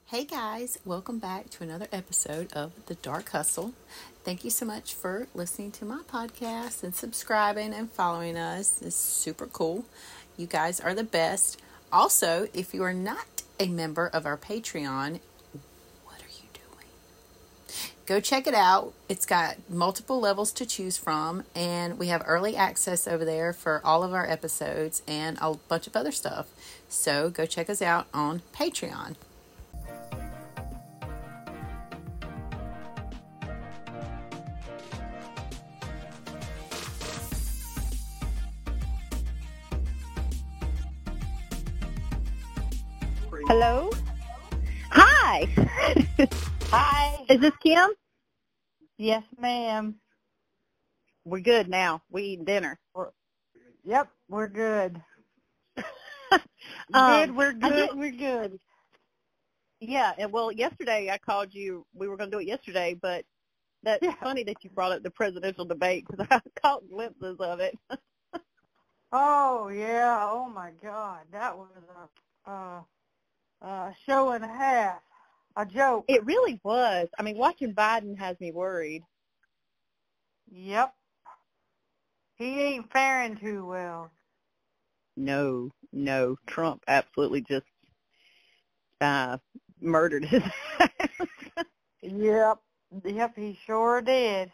Hey guys, welcome back to another episode of The Dark Hustle. Thank you so much for listening to my podcast and subscribing and following us. It's super cool. You guys are the best. Also, if you are not a member of our Patreon, what are you doing? Go check it out. It's got multiple levels to choose from, and we have early access over there for all of our episodes and a bunch of other stuff. So go check us out on Patreon. Hello? Hi. Hi. Is this Kim? Yes, ma'am. We're good now. We eating dinner. Yep, we're good. Um, We're I good, just- we're good. Yeah, well, yesterday I called you. We were going to do it yesterday, but that's funny that you brought up the presidential debate because I caught glimpses of it. Oh, yeah, oh my God. That was a show and a half. A joke. It really was. I mean, watching Biden has me worried. Yep. He ain't faring too well. No. Trump absolutely just murdered his ass. Yep, he sure did.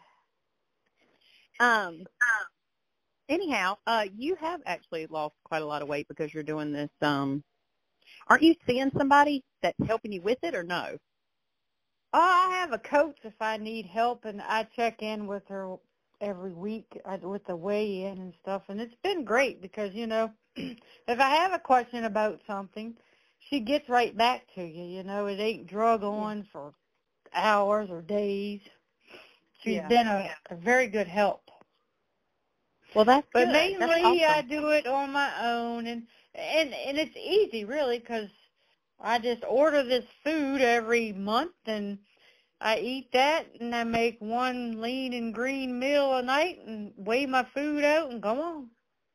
Anyhow, you have actually lost quite a lot of weight because you're doing this. Aren't you seeing somebody that's helping you with it, or no? Oh, I have a coach if I need help, and I check in with her every week with the weigh-in and stuff, and it's been great because, if I have a question about something, she gets right back to you, it ain't drug on for hours or days. She's been a very good help. Well, that's But good. mainly That's awesome. I do it on my own, and it's easy, really, because I just order this food every month, and I eat that, and I make one lean and green meal a night and weigh my food out and go on.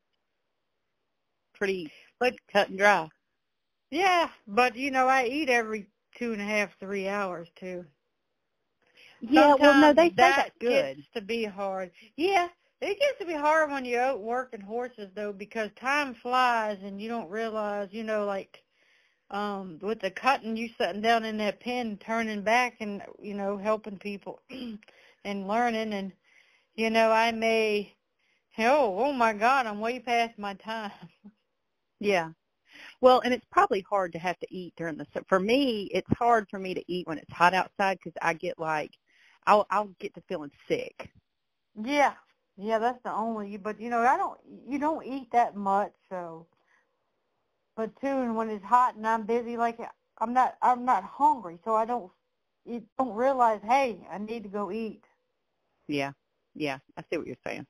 Pretty cut and dry. Yeah, but, I eat every 2.5, 3 hours, too. Yeah, well, no, they say Sometimes that's good. gets to be hard. Yeah, it gets to be hard when you're out working horses, though, because time flies and you don't realize, with the cutting, you sitting down in that pen, turning back and, helping people and learning. And, I may, oh my God, I'm way past my time. Yeah. Well, and it's probably hard to have to eat during for me, it's hard for me to eat when it's hot outside because I get I'll get to feeling sick. Yeah, that's the only, but, you don't eat that much, so. But too, and when it's hot and I'm busy, I'm not hungry, so you don't realize, hey, I need to go eat. Yeah, I see what you're saying.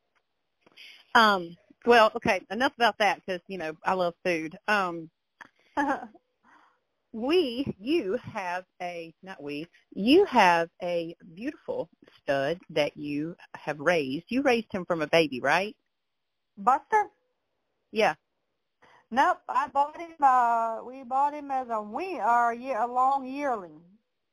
Well, okay, enough about that because I love food. You have a beautiful stud that you have raised. You raised him from a baby, right? Buster? Yeah. Nope, I bought him. We bought him as a long yearling.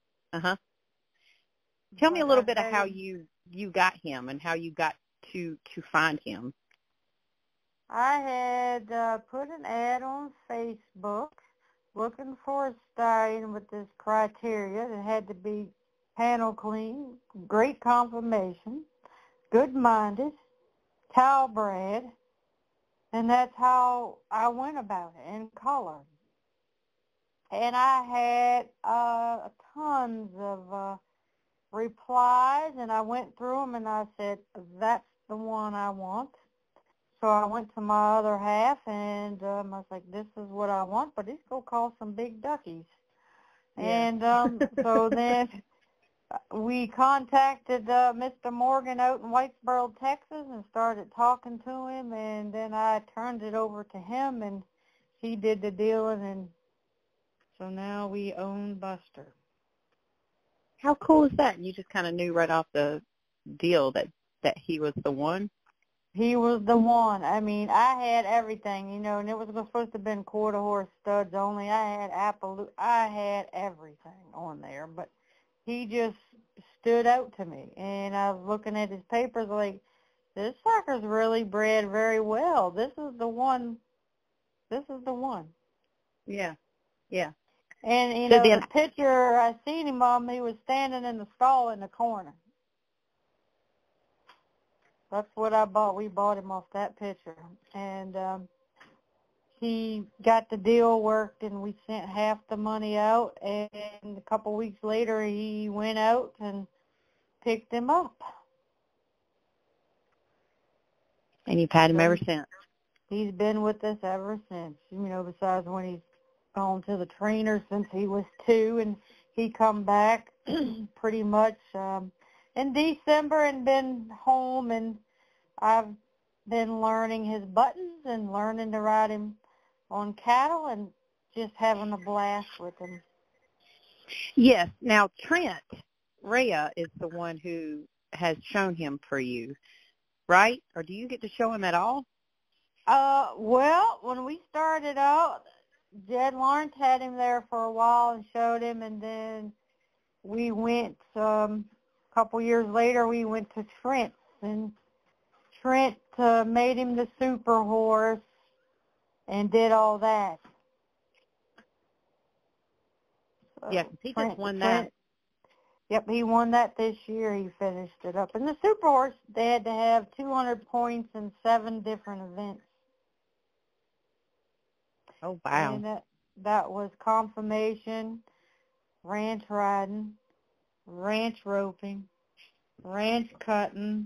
Tell me a little bit of how you got him and how you got to find him. I had put an ad on Facebook looking for a stallion with this criteria. It had to be panel clean, great conformation, good-minded, towel-bred, and that's how I went about it, in color. And I had tons of replies, and I went through them, and I said, that's the one I want. So I went to my other half, and I was like, this is what I want, but it's going to cost some big duckies. Yeah. And so then we contacted Mr. Morgan out in Whitesboro, Texas, and started talking to him, and then I turned it over to him, and he did the dealing, and so now we own Buster. How cool is that? You just kind of knew right off the deal that he was the one? He was the one. I mean, I had everything, and it was supposed to have been quarter horse studs only. I had everything on there, but he just stood out to me. And I was looking at his papers like, this sucker's really bred very well. This is the one. This is the one. Yeah. Yeah. And, So then, the picture I seen him on, he was standing in the stall in the corner. That's what I bought. We bought him off that picture. And he got the deal worked, and we sent half the money out. And a couple weeks later, he went out and picked him up. and you've had him ever since. He's been with us ever since, besides when he's gone to the trainer since he was 2, and he come back pretty much in December and been home, and I've been learning his buttons and learning to ride him on cattle and just having a blast with him. Yes. Now, Trent Rhea is the one who has shown him for you, right? Or do you get to show him at all? Well, when we started out, Jed Lawrence had him there for a while and showed him, and then we went, a couple years later, we went to Trent, and Trent made him the super horse and did all that. So Yeah, he just won that. Yep, he won that this year. He finished it up. And the super horse, they had to have 200 points in 7 different events. Oh, wow. And that was confirmation, ranch riding, ranch roping, ranch cutting,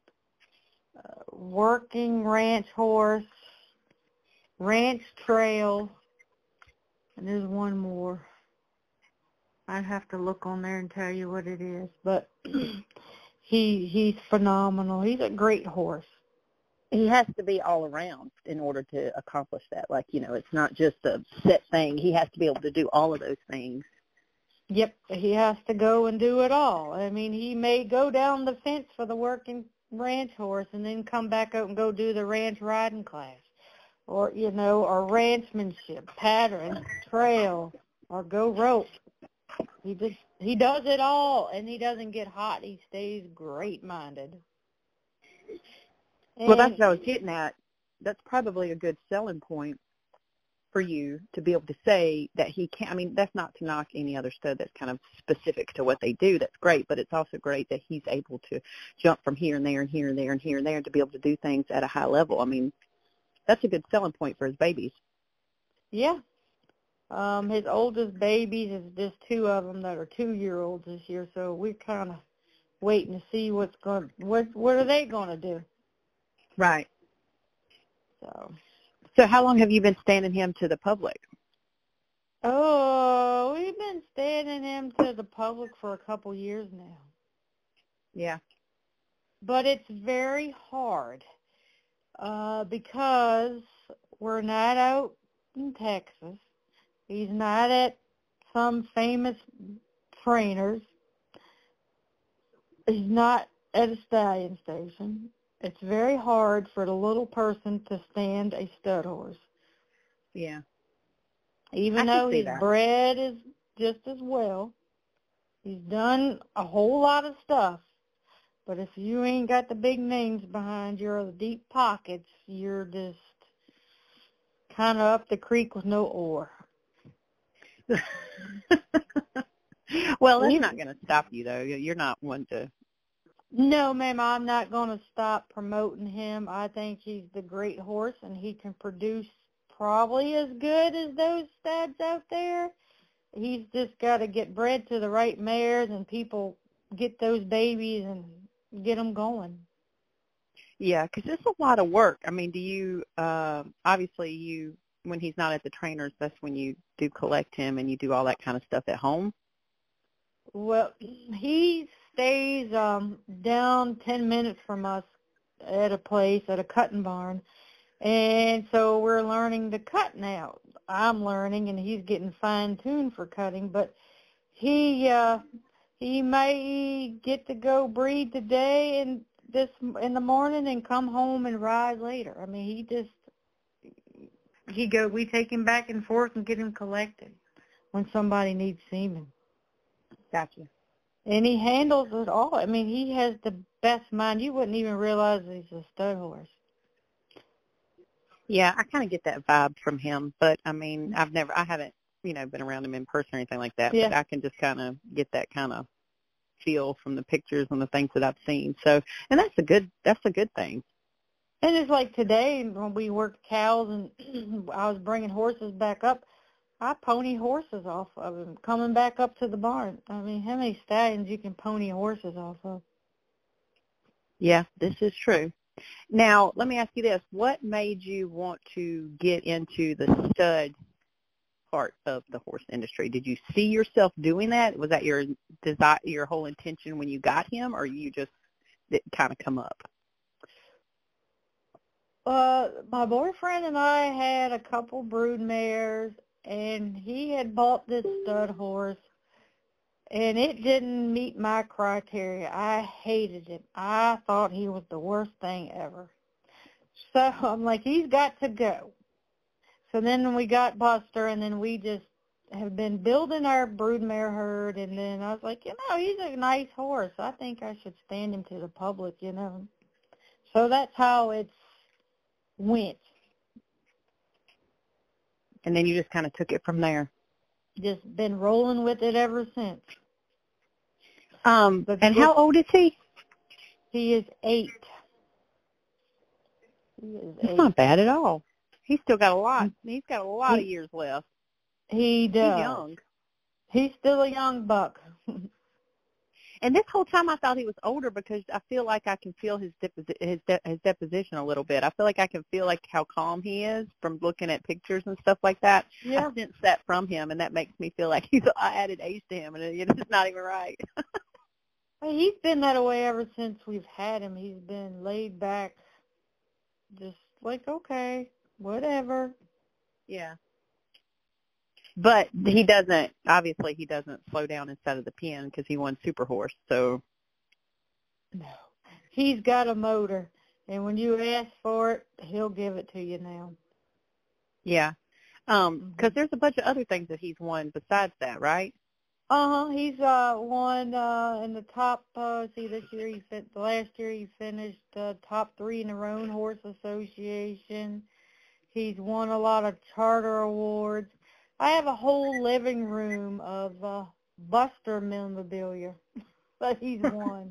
working ranch horse, ranch trails, and there's one more. I'd have to look on there and tell you what it is, but he's phenomenal. He's a great horse. He has to be all around in order to accomplish that. Like, it's not just a set thing. He has to be able to do all of those things. Yep, he has to go and do it all. I mean, he may go down the fence for the working ranch horse and then come back out and go do the ranch riding class. Or, or ranchmanship, pattern, trail, or go rope. He does it all, and he doesn't get hot. He stays great-minded. Well, that's what I was getting at. That's probably a good selling point for you to be able to say that he can. I mean, that's not to knock any other stud that's kind of specific to what they do. That's great, but it's also great that he's able to jump from here and there and here and there and here and there and to be able to do things at a high level. I mean, that's a good selling point for his babies. Yeah. His oldest babies is just 2 of them that are 2-year-olds this year, so we're kind of waiting to see what are they going to do. Right. So how long have you been standing him to the public? Oh, we've been standing him to the public for a couple years now. Yeah. But it's very hard because we're not out in Texas. He's not at some famous trainers. He's not at a stallion station. It's very hard for the little person to stand a stud horse. Yeah. Even though he's bred is just as well. He's done a whole lot of stuff. But if you ain't got the big names behind you or the deep pockets, you're just kind of up the creek with no oar. Well, that's not going to stop you, though. You're not one to... No, ma'am, I'm not going to stop promoting him. I think he's the great horse, and he can produce probably as good as those studs out there. He's just got to get bred to the right mares, and people get those babies and get them going. Yeah, because it's a lot of work. I mean, do you, obviously when he's not at the trainers, that's when you do collect him and you do all that kind of stuff at home? Well, he stays down 10 minutes from us at a place, at a cutting barn, and so we're learning to cut now. I'm learning, and he's getting fine-tuned for cutting, but he may get to go breed today, and this in the morning and come home and ride later. I mean, we take him back and forth and get him collected when somebody needs semen. Gotcha. And he handles it all. I mean, he has the best mind. You wouldn't even realize he's a stud horse. Yeah, I kind of get that vibe from him, but I mean, I haven't, been around him in person or anything like that, Yeah. but I can just kind of get that kind of feel from the pictures and the things that I've seen. So, and that's a good thing. And it's like today when we worked cows and I was bringing horses back up, I pony horses off of him coming back up to the barn. I mean, how many stallions you can pony horses off of? Yeah, this is true. Now, let me ask you this. What made you want to get into the stud part of the horse industry? Did you see yourself doing that? Was that your desire, your whole intention when you got him, or you just did it kind of come up? My boyfriend and I had a couple brood mares, and he had bought this stud horse, and it didn't meet my criteria. I hated him. I thought he was the worst thing ever. So I'm like, he's got to go. So then we got Buster, and then we just have been building our broodmare herd, and then I was like, he's a nice horse. I think I should stand him to the public, So that's how it's went. And then you just kind of took it from there. Just been rolling with it ever since. And how old is he? He is 8. That's not bad at all. He's still got a lot. He's got a lot of years left. He does. He's young. He's still a young buck. And this whole time I thought he was older because I feel like I can feel his deposition a little bit. I feel like I can feel like how calm he is from looking at pictures and stuff like that. Yeah. I sense that from him, and that makes me feel like I added age to him, and it's not even right. He's been that way ever since we've had him. He's been laid back, just like, okay, whatever. Yeah. But he doesn't slow down inside of the pen because he won Super Horse, so. No. He's got a motor, and when you ask for it, he'll give it to you now. Yeah. Because there's a bunch of other things that he's won besides that, right? He's won in the top, this year last year he finished top 3 in the Roan Horse Association. He's won a lot of charter awards. I have a whole living room of Buster memorabilia that he's won.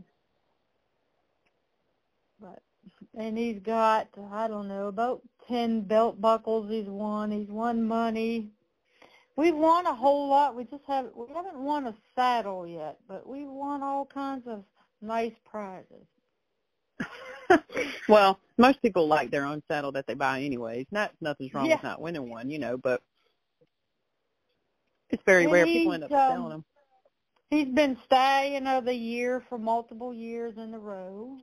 And he's got, I don't know, about 10 belt buckles he's won. He's won money. We've won a whole lot. We haven't won a saddle yet, but we've won all kinds of nice prizes. Well, most people like their own saddle that they buy anyways. Nothing's wrong with not winning one, but it's very rare people end up selling them. He's been Stallion of the Year for multiple years in a row.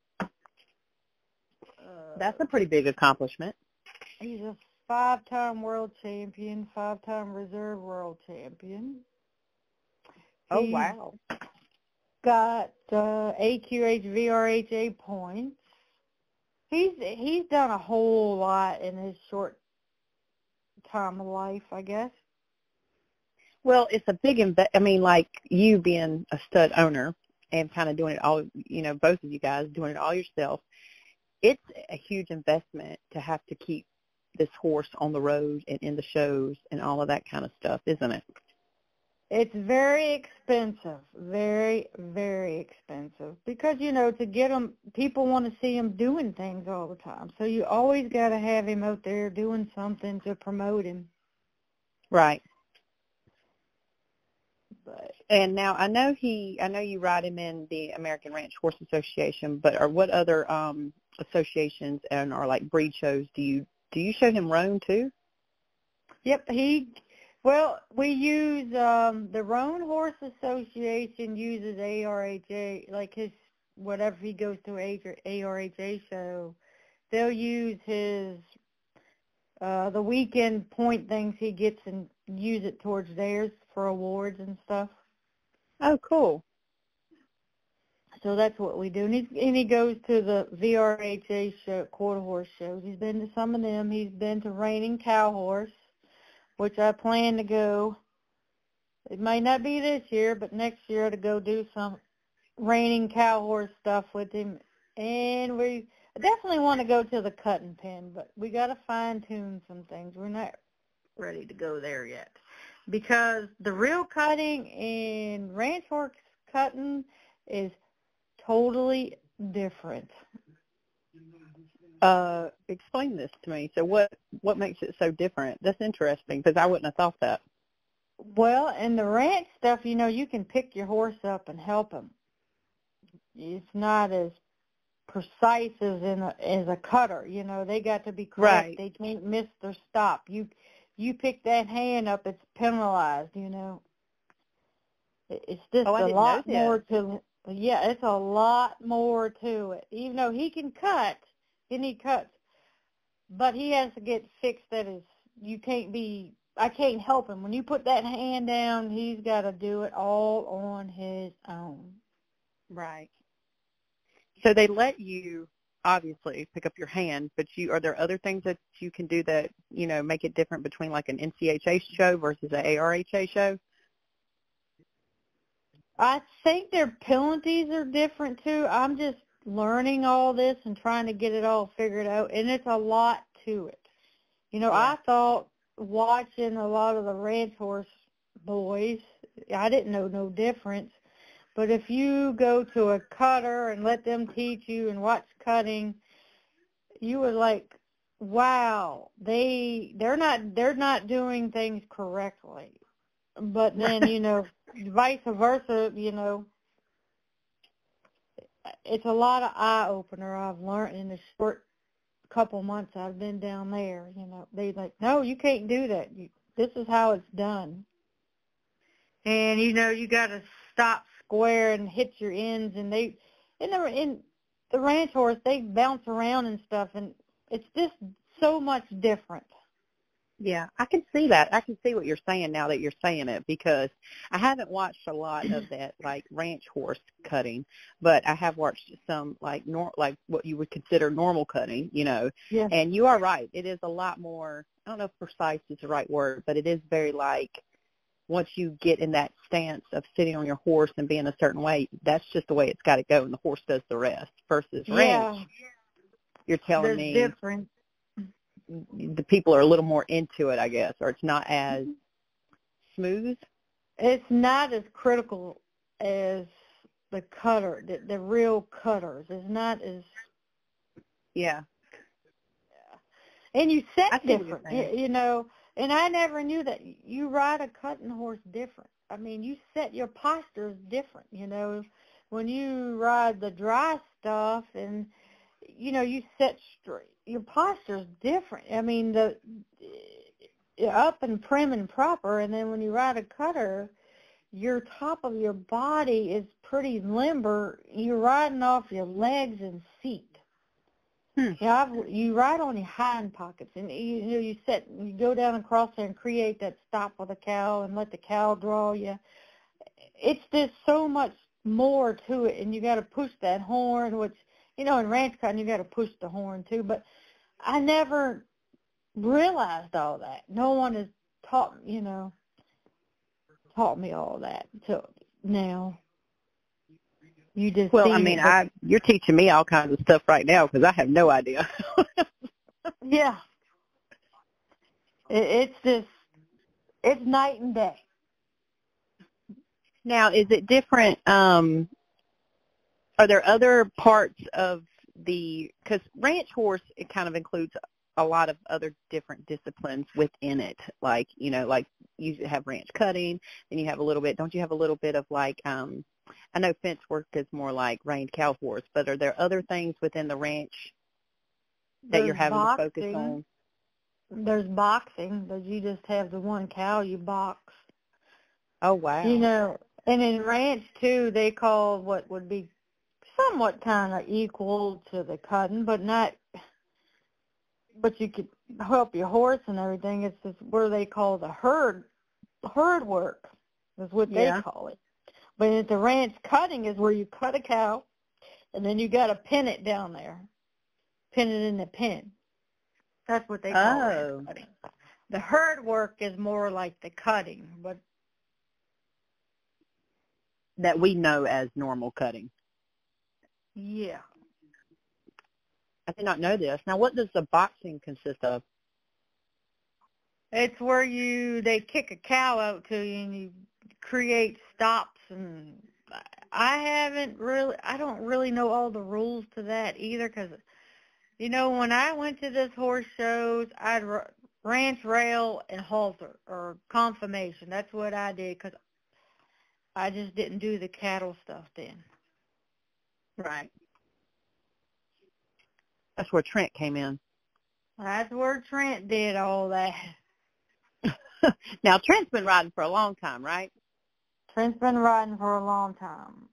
That's a pretty big accomplishment. He's a 5-time world champion, 5-time reserve world champion. Oh, wow. Got AQH, VRHA points. He's done a whole lot in his short time of life, I guess. Well, it's a big like you being a stud owner and kind of doing it all, both of you guys doing it all yourself. It's a huge investment to have to keep this horse on the road and in the shows and all of that kind of stuff, isn't it? It's very expensive, very, very expensive. Because, to get him, people want to see him doing things all the time. So you always got to have him out there doing something to promote him. Right. And now I know you ride him in the American Ranch Horse Association, but what other associations and or like breed shows do you show him roan too? Yep, we use the Roan Horse Association uses ARHA, like whatever he goes to ARHA show, they'll use his the weekend point things he gets and use it towards theirs for awards and stuff. Oh, cool. So that's what we do. And he goes to the VRHA show, quarter horse shows. He's been to some of them. He's been to Reining Cow Horse, which I plan to go. It may not be this year, but next year to go do some Reining Cow Horse stuff with him. And we definitely want to go to the cutting pen, but we got to fine-tune some things. We're not ready to go there yet. Because the real cutting and ranch horse cutting is totally different. Explain this to me. So what makes it so different? That's interesting because I wouldn't have thought that. Well, in the ranch stuff, you can pick your horse up and help him. It's not as precise as a cutter. They got to be correct. Right. They can't miss their stop. You pick that hand up, it's penalized. It's just a lot more to. Yeah, it's a lot more to it. Even though he can cut, and he cuts, but he has to get fixed. I can't help him. When you put that hand down, he's got to do it all on his own. Right. So they let you obviously pick up your hand, but are there other things that you can do that, make it different between like an NCHA show versus an ARHA show? I think their penalties are different too. I'm just learning all this and trying to get it all figured out, and it's a lot to it. I thought watching a lot of the ranch horse boys, I didn't know no difference. But if you go to a cutter and let them teach you and watch cutting, you were like, wow, they're not doing things correctly. But then, vice versa, it's a lot of eye-opener I've learned in the short couple months I've been down there. They're like, no, you can't do that. This is how it's done. And, you got to stop square and hit your ends. And in the ranch horse, they bounce around and stuff, and it's just so much different. Yeah, I can see that. I can see what you're saying now that you're saying it, because I haven't watched a lot of that, like ranch horse cutting, but I have watched some like what you would consider normal cutting, Yeah. And you are right. It is a lot more, I don't know if precise is the right word, but it is very like once you get in that stance of sitting on your horse and being a certain way, that's just the way it's got to go, and the horse does the rest. Versus ranch, you're telling me different. The people are a little more into it, I guess, or it's not as smooth. It's not as critical as the cutter, the real cutters. It's not as... Yeah. And you set different, and I never knew that. You ride a cutting horse different. I mean, you set your posture is different, When you ride the dry stuff and, you set straight, your posture is different. I mean, you're up and prim and proper, and then when you ride a cutter, your top of your body is pretty limber. You're riding off your legs and feet. Yeah, you ride on your hind pockets, and you go down across there and create that stop with the cow and let the cow draw you. It's just so much more to it, and you got to push that horn, which, in ranch cutting you got to push the horn too. But I never realized all that. No one has taught me all that till now. You just you're teaching me all kinds of stuff right now because I have no idea. Yeah. It's night and day. Now, is it different? Are there other parts of because ranch horse, it kind of includes a lot of other different disciplines within it. Like, like you have ranch cutting, then you have a little bit, don't you have a little bit of like, I know fence work is more like reined cow horse, but are there other things within the ranch that you're having to focus on? There's boxing, but you just have the one cow you box. Oh, wow. And in ranch, too, they call what would be somewhat kind of equal to the cutting, but you could help your horse and everything. It's just where they call the herd work is what they call it. But at the ranch, cutting is where you cut a cow, and then you got to pin it down there. Pin it in the pin. That's what they call it. Cutting. The herd work is more like the cutting, but that we know as normal cutting. Yeah. I did not know this. Now, what does the boxing consist of? It's where they kick a cow out to you and you create stops, and I don't really know all the rules to that either, because, when I went to this horse shows, I'd ranch rail and halter or confirmation. That's what I did, because I just didn't do the cattle stuff then. Right. That's where Trent came in. That's where Trent did all that. Now, Trent's been riding for a long time, right? Trent's been riding for a long time.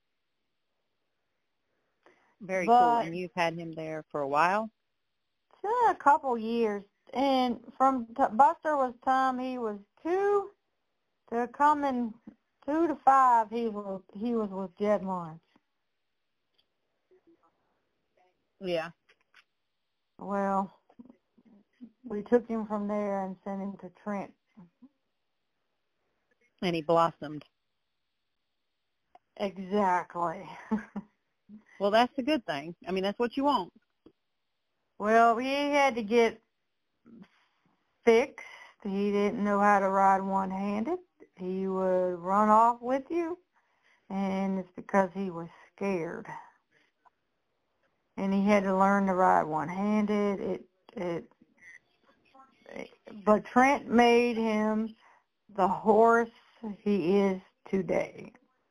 Very cool. And you've had him there for a while? It's been a couple years. And from Buster was time he was 2 to coming 2 to 5, he was with Jed Lawrence. Yeah. Well, we took him from there and sent him to Trent. And he blossomed. Exactly. Well, that's a good thing. I mean, that's what you want. Well, he had to get fixed. He didn't know how to ride one-handed. He would run off with you, and it's because he was scared. And he had to learn to ride one-handed. But Trent made him the horse he is today.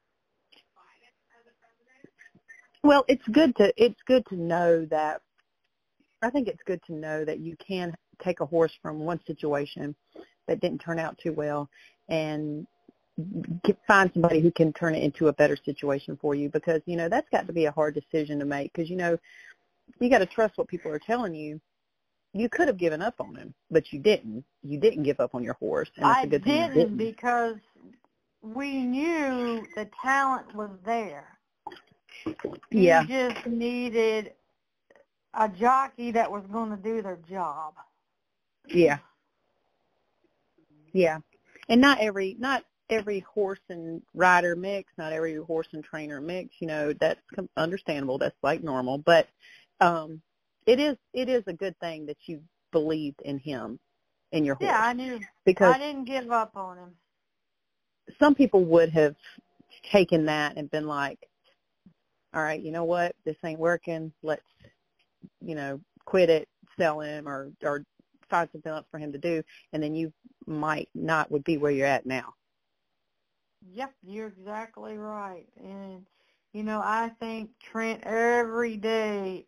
Well, it's good to know that. I think it's good to know that you can take a horse from one situation that didn't turn out too well and find somebody who can turn it into a better situation for you, because that's got to be a hard decision to make, because you got to trust what people are telling you. You could have given up on him, but you didn't. You didn't give up on your horse. And it's a good thing you didn't, because we knew the talent was there. Yeah. You just needed a jockey that was going to do their job. Yeah. Yeah. And not every horse and rider mix, not every horse and trainer mix, that's understandable. That's like normal. But it is a good thing that you believed in him, in your horse. Yeah, I knew. Because I didn't give up on him. Some people would have taken that and been like, all right, you know what, this ain't working. Let's, quit it, sell him, or find something else for him to do, and then you would be where you're at now. Yep, you're exactly right. And, I think Trent every day,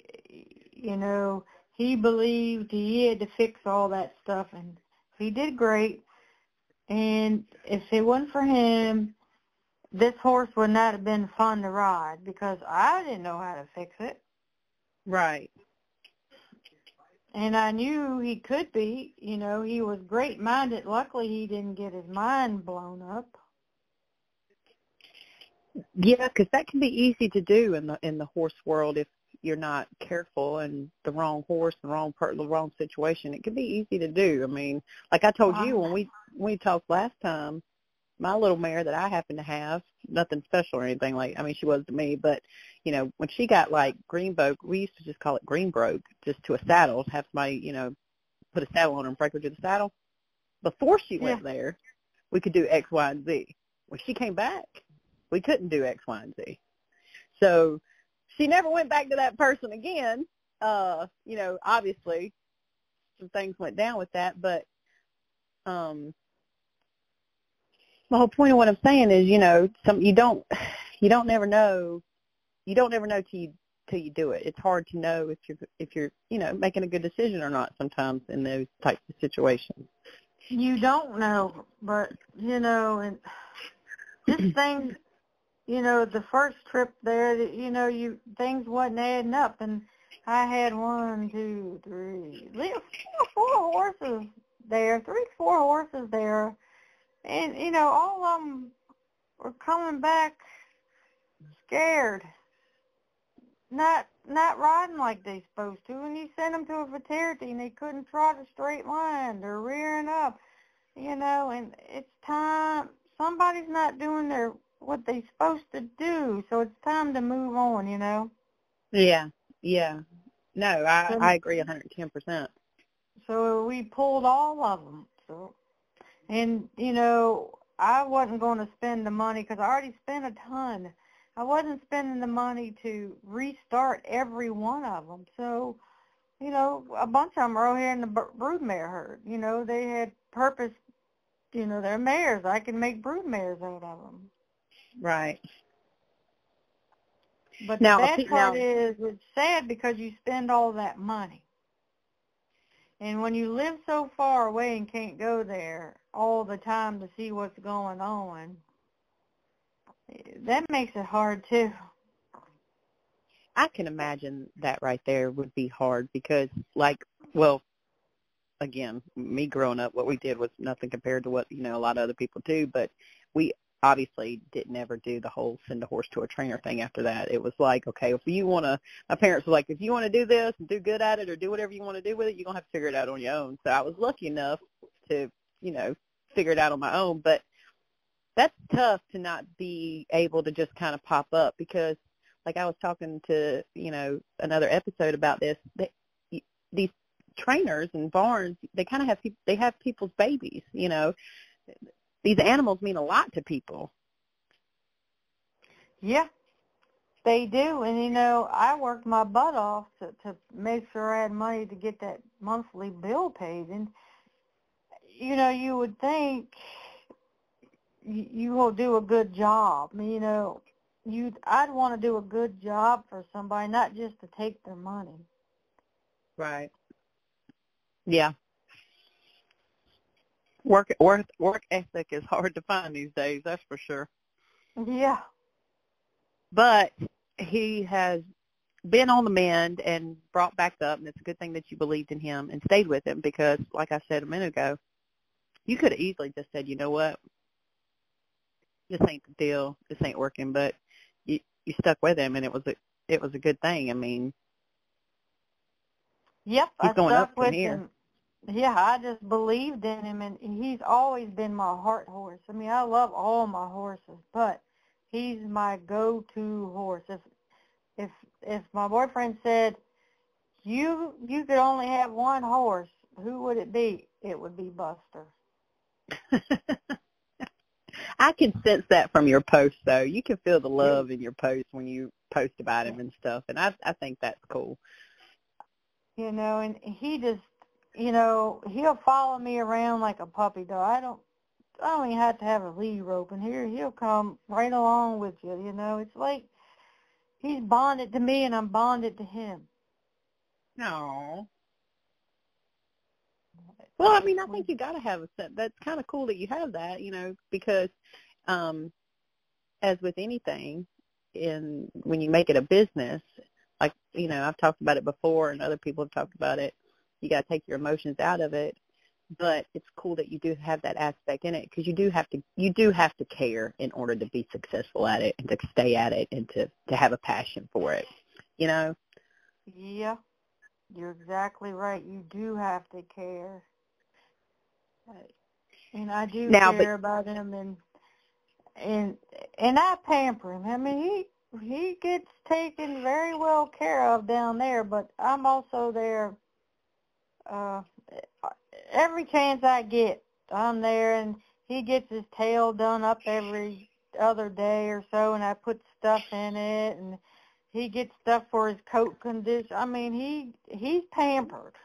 he believed he had to fix all that stuff, and he did great. And if it wasn't for him, this horse would not have been fun to ride, because I didn't know how to fix it. Right. And I knew he could be. He was great-minded. Luckily, he didn't get his mind blown up. Yeah, because that can be easy to do in the horse world if you're not careful, and the wrong horse, the wrong situation. It can be easy to do. I mean, like I told you when we talked last time, my little mare that I happen to have, nothing special or anything she was to me, but, when she got like greenbroke, we used to just call it greenbroke, just to a saddle, have somebody, put a saddle on her and break her to the saddle. Before she went there, we could do X, Y, and Z. When she came back, we couldn't do X, Y, and Z. So she never went back to that person again. Obviously some things went down with that, but the whole point of what I'm saying is, you don't never know till you do it. It's hard to know if you're making a good decision or not sometimes in those types of situations. You don't know, but and this thing, the first trip there, things wasn't adding up, and I had 1, 2, 3, 4 horses there, 4 horses there. And, all of them were coming back scared. not riding like they supposed to, and you send them to a veterinary and they couldn't trot a straight line. They're rearing up, and it's time. Somebody's not doing what they're supposed to do, so it's time to move on. Yeah. No, I So, agree 110%. so we pulled all of them. And I wasn't going to spend the money because I already spent a ton. I wasn't spending the money to restart every one of them. So, a bunch of them are over here in the broodmare herd. They had purpose, they're mares. I can make broodmares out of them. Right. But the bad part is it's sad because you spend all that money. And when you live so far away and can't go there all the time to see what's going on, that makes it hard too. I can imagine that right there would be hard because, again, me growing up, what we did was nothing compared to what, a lot of other people do, but we obviously didn't ever do the whole send a horse to a trainer thing after that. It was like, okay, my parents were like, if you want to do this and do good at it or do whatever you want to do with it, you're going to have to figure it out on your own. So I was lucky enough to, figure it out on my own, but that's tough to not be able to just kind of pop up because, like I was talking to, another episode about this, these trainers and barns, they kind of have people's babies, These animals mean a lot to people. Yeah, they do. And, I worked my butt off to make sure I had money to get that monthly bill paid. And, you would think you will do a good job. I'd want to do a good job for somebody, not just to take their money. Right. Yeah. Work ethic is hard to find these days, that's for sure. Yeah. But he has been on the mend and brought back up, and it's a good thing that you believed in him and stayed with him because, like I said a minute ago, you could have easily just said, you know what, this ain't the deal, this ain't working, but you stuck with him, and it was a good thing. I mean, yep, he's going up with from here. him. Yeah, I just believed in him, and he's always been my heart horse. I love all my horses, but he's my go-to horse. If my boyfriend said you could only have one horse, who would it be? It would be Buster. I can sense that from your posts, though. You can feel the love in your posts when you post about him and stuff, and I think that's cool. And he just, he'll follow me around like a puppy dog. I don't even have to have a lead rope in here. He'll come right along with you. It's like he's bonded to me and I'm bonded to him. No. Well, I think you got to have a set. That's kind of cool that you have that, because as with anything, when you make it a business, like, I've talked about it before and other people have talked about it, you got to take your emotions out of it. But it's cool that you do have that aspect in it because you do have to care in order to be successful at it and to stay at it and to have a passion for it, Yeah, you're exactly right. You do have to care. And I do care about him, and I pamper him. He gets taken very well care of down there, but I'm also there every chance I get. I'm there, and he gets his tail done up every other day or so, and I put stuff in it, and he gets stuff for his coat condition. He's pampered.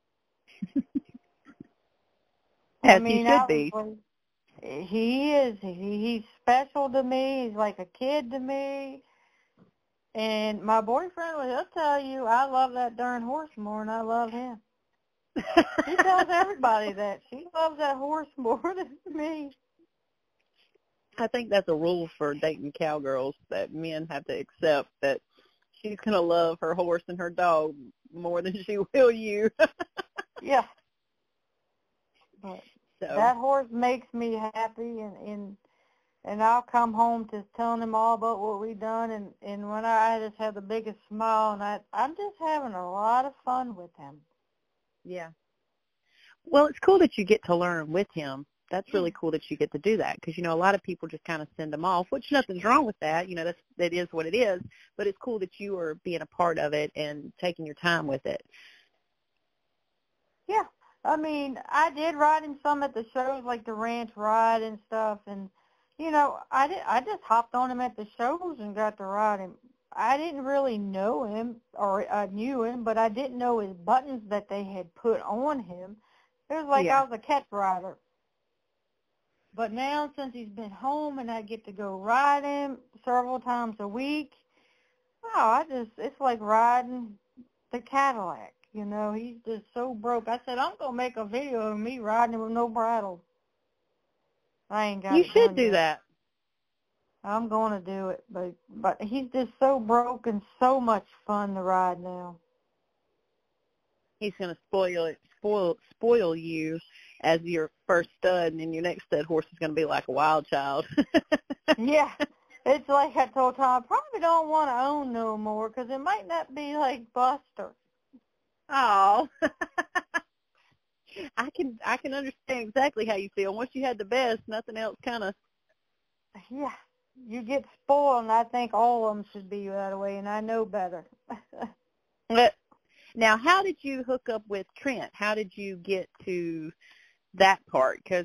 As he should be. He is. He's special to me. He's like a kid to me. And my boyfriend, he'll tell you, I love that darn horse more than I love him. He tells everybody that. She loves that horse more than me. I think that's a rule for dating cowgirls that men have to accept, that she's going to love her horse and her dog more than she will you. Yeah. But that horse makes me happy, and and I'll come home just telling him all about what we done, and when I just have the biggest smile, and I'm just having a lot of fun with him. Yeah. Well, it's cool that you get to learn with him. That's really cool that you get to do that because, a lot of people just kind of send them off, which nothing's wrong with that. That is what it is, but it's cool that you are being a part of it and taking your time with it. Yeah. I mean, I did ride him some at the shows, like the ranch ride and stuff, and, I just hopped on him at the shows and got to ride him. I didn't really know him, or I knew him, but I didn't know his buttons that they had put on him. It was like I was a catch rider. But now, since he's been home and I get to go ride him several times a week, wow, it's like riding the Cadillac. He's just so broke. I said, I'm going to make a video of me riding him with no bridle. I ain't got You it should done do yet. that. I'm going to do it, but he's just so broke and so much fun to ride now. He's going to spoil you as your first stud, and then your next stud horse is going to be like a wild child. Yeah, it's like I told Tom, I probably don't want to own no more because it might not be like Buster. Oh, I can understand exactly how you feel. Once you had the best, nothing else kind of. Yeah, you get spoiled, and I think all of them should be that way, and I know better. Now, how did you hook up with Trent? How did you get to that part? Because,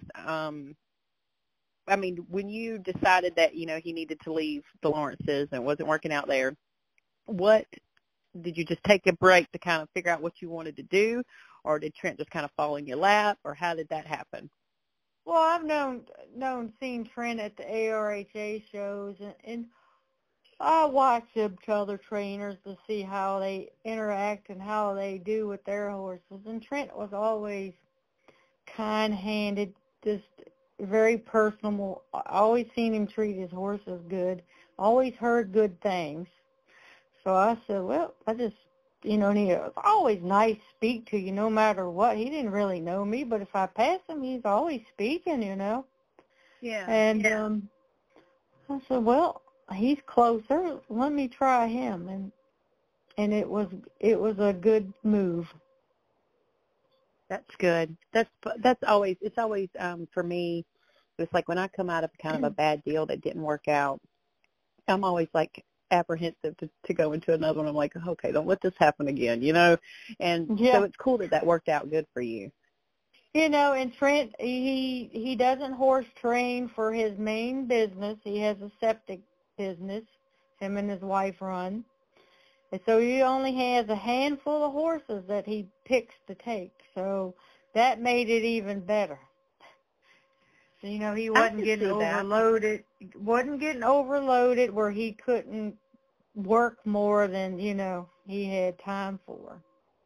when you decided that, he needed to leave the Lawrences and wasn't working out there, what did you just take a break to kind of figure out what you wanted to do, or did Trent just kind of fall in your lap, or how did that happen? Well, I've seen Trent at the ARHA shows, and I watch them to other trainers to see how they interact and how they do with their horses. And Trent was always kind-handed, just very personable. I always seen him treat his horses good. Always heard good things. So I said, well, and he was always nice to speak to you no matter what. He didn't really know me, but if I pass him, he's always speaking, Yeah. And I said, well, he's closer. Let me try him. And it was a good move. That's good. It's always for me. It's like when I come out of kind of a bad deal that didn't work out, I'm always like apprehensive to go into another one. I'm like, okay, don't let this happen again, And so it's cool that worked out good for you. And Trent, he doesn't horse train for his main business. He has a septic business, him and his wife run. And so he only has a handful of horses that he picks to take. So that made it even better. So, he wasn't getting overloaded. Wasn't getting overloaded where he couldn't work more than, he had time for.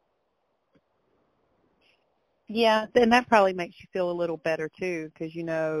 Yeah, and that probably makes you feel a little better, too, because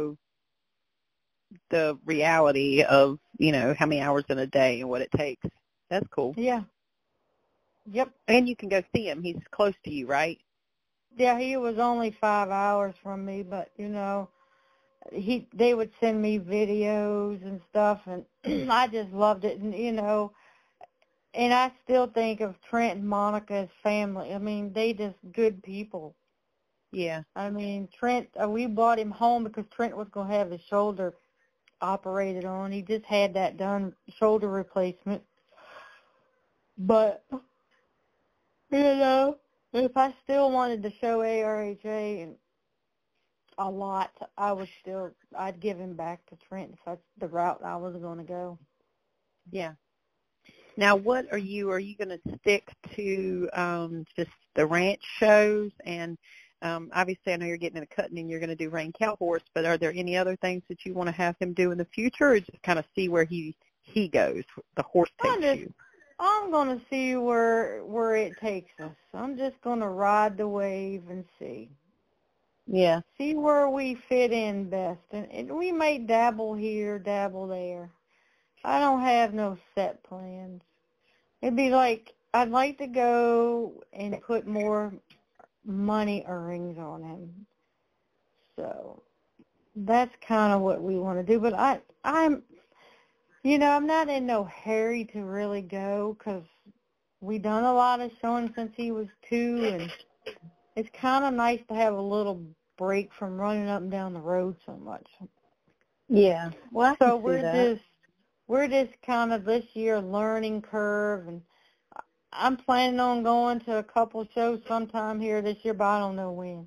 the reality of, how many hours in a day and what it takes. That's cool. Yeah. Yep. And you can go see him. He's close to you, right? Yeah, he was only 5 hours from me, but, they would send me videos and stuff, and I just loved it. And, and I still think of Trent and Monica as family. I mean, they just good people. Yeah. I mean, Trent, we brought him home because Trent was going to have his shoulder operated on. He just had that done, shoulder replacement. But, if I still wanted to show ARHA and a lot, I'd give him back to Trent if that's the route I was going to go. Yeah. Now, what are you going to stick to just the ranch shows? And obviously I know you're getting into cutting and you're going to do Rain Cow Horse, but are there any other things that you want to have him do in the future, or just kind of see where he goes, the horse takes you? I'm going to see where it takes us. I'm just going to ride the wave and see. Yeah. See where we fit in best. And we may dabble here, dabble there. I don't have no set plans. It'd be like, I'd like to go and put more money earnings on him. So, that's kind of what we want to do. But I'm not in no hurry to really go because we done a lot of showing since he was 2, and it's kind of nice to have a little break from running up and down the road so much. Yeah. Well, I So can see that. we're just kind of this year learning curve, and I'm planning on going to a couple shows sometime here this year, but I don't know when.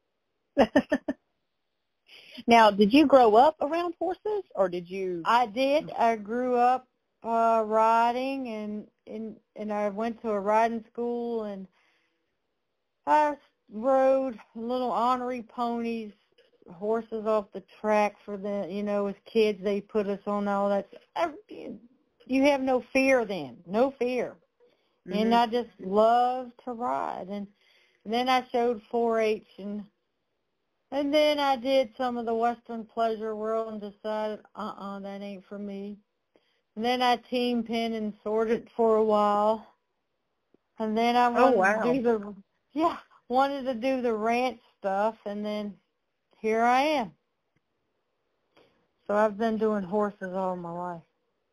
Now, did you grow up around horses, or did you? I did. I grew up riding, and I went to a riding school, and I rode little ornery ponies, horses off the track for the, as kids they put us on all that. You have no fear then, no fear. Mm-hmm. And I just love to ride. And then I showed 4-H, and then I did some of the Western Pleasure World and decided, that ain't for me. And then I team pin and sorted for a while. And then I wanted to do the ranch stuff, and then here I am. So I've been doing horses all my life.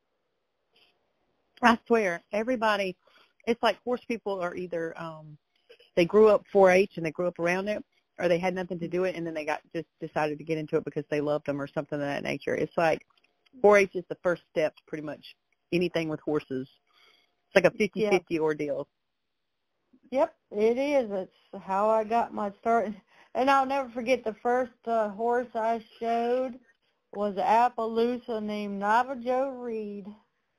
I swear, everybody, it's like horse people are either they grew up 4-H and they grew up around it, or they had nothing to do it, and then they just decided to get into it because they loved them or something of that nature. It's like 4-H is the first step to pretty much anything with horses. It's like a 50-50 ordeal. Yep, it is. It's how I got my start. And I'll never forget the first horse I showed was Appaloosa named Navajo Reed.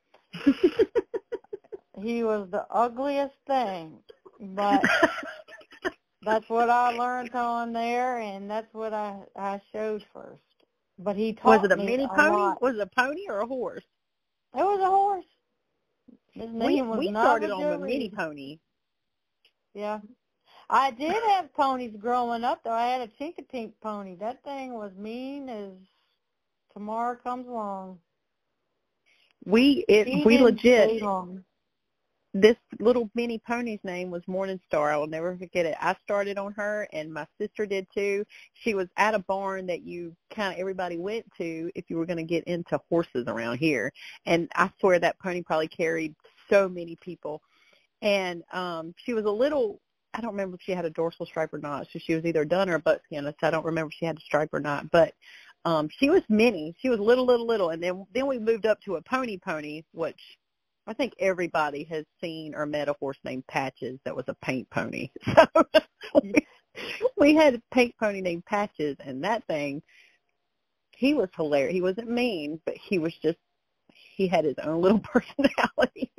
He was the ugliest thing, but that's what I learned on there, and that's what I showed first. But he taught me Was it a mini pony? lot. Was it a pony or a horse? It was a horse. His name was we started Navajo on the Reed. mini pony. Yeah. I did have ponies growing up, though. I had a Chinkatink pony. That thing was mean as tomorrow comes along. We Stay legit, long. this little mini pony's name was Morning Star. I will never forget it. I started on her, and my sister did too. She was at a barn that everybody went to if you were going to get into horses around here. And I swear that pony probably carried so many people. And she was a little, I don't remember if she had a dorsal stripe or not. So she was either dun or a buckskin. So I don't remember if she had a stripe or not. But she was mini. She was little. And then we moved up to a pony, which I think everybody has seen or met a horse named Patches that was a paint pony. So we had a paint pony named Patches, and that thing, he was hilarious. He wasn't mean, but he had his own little personality.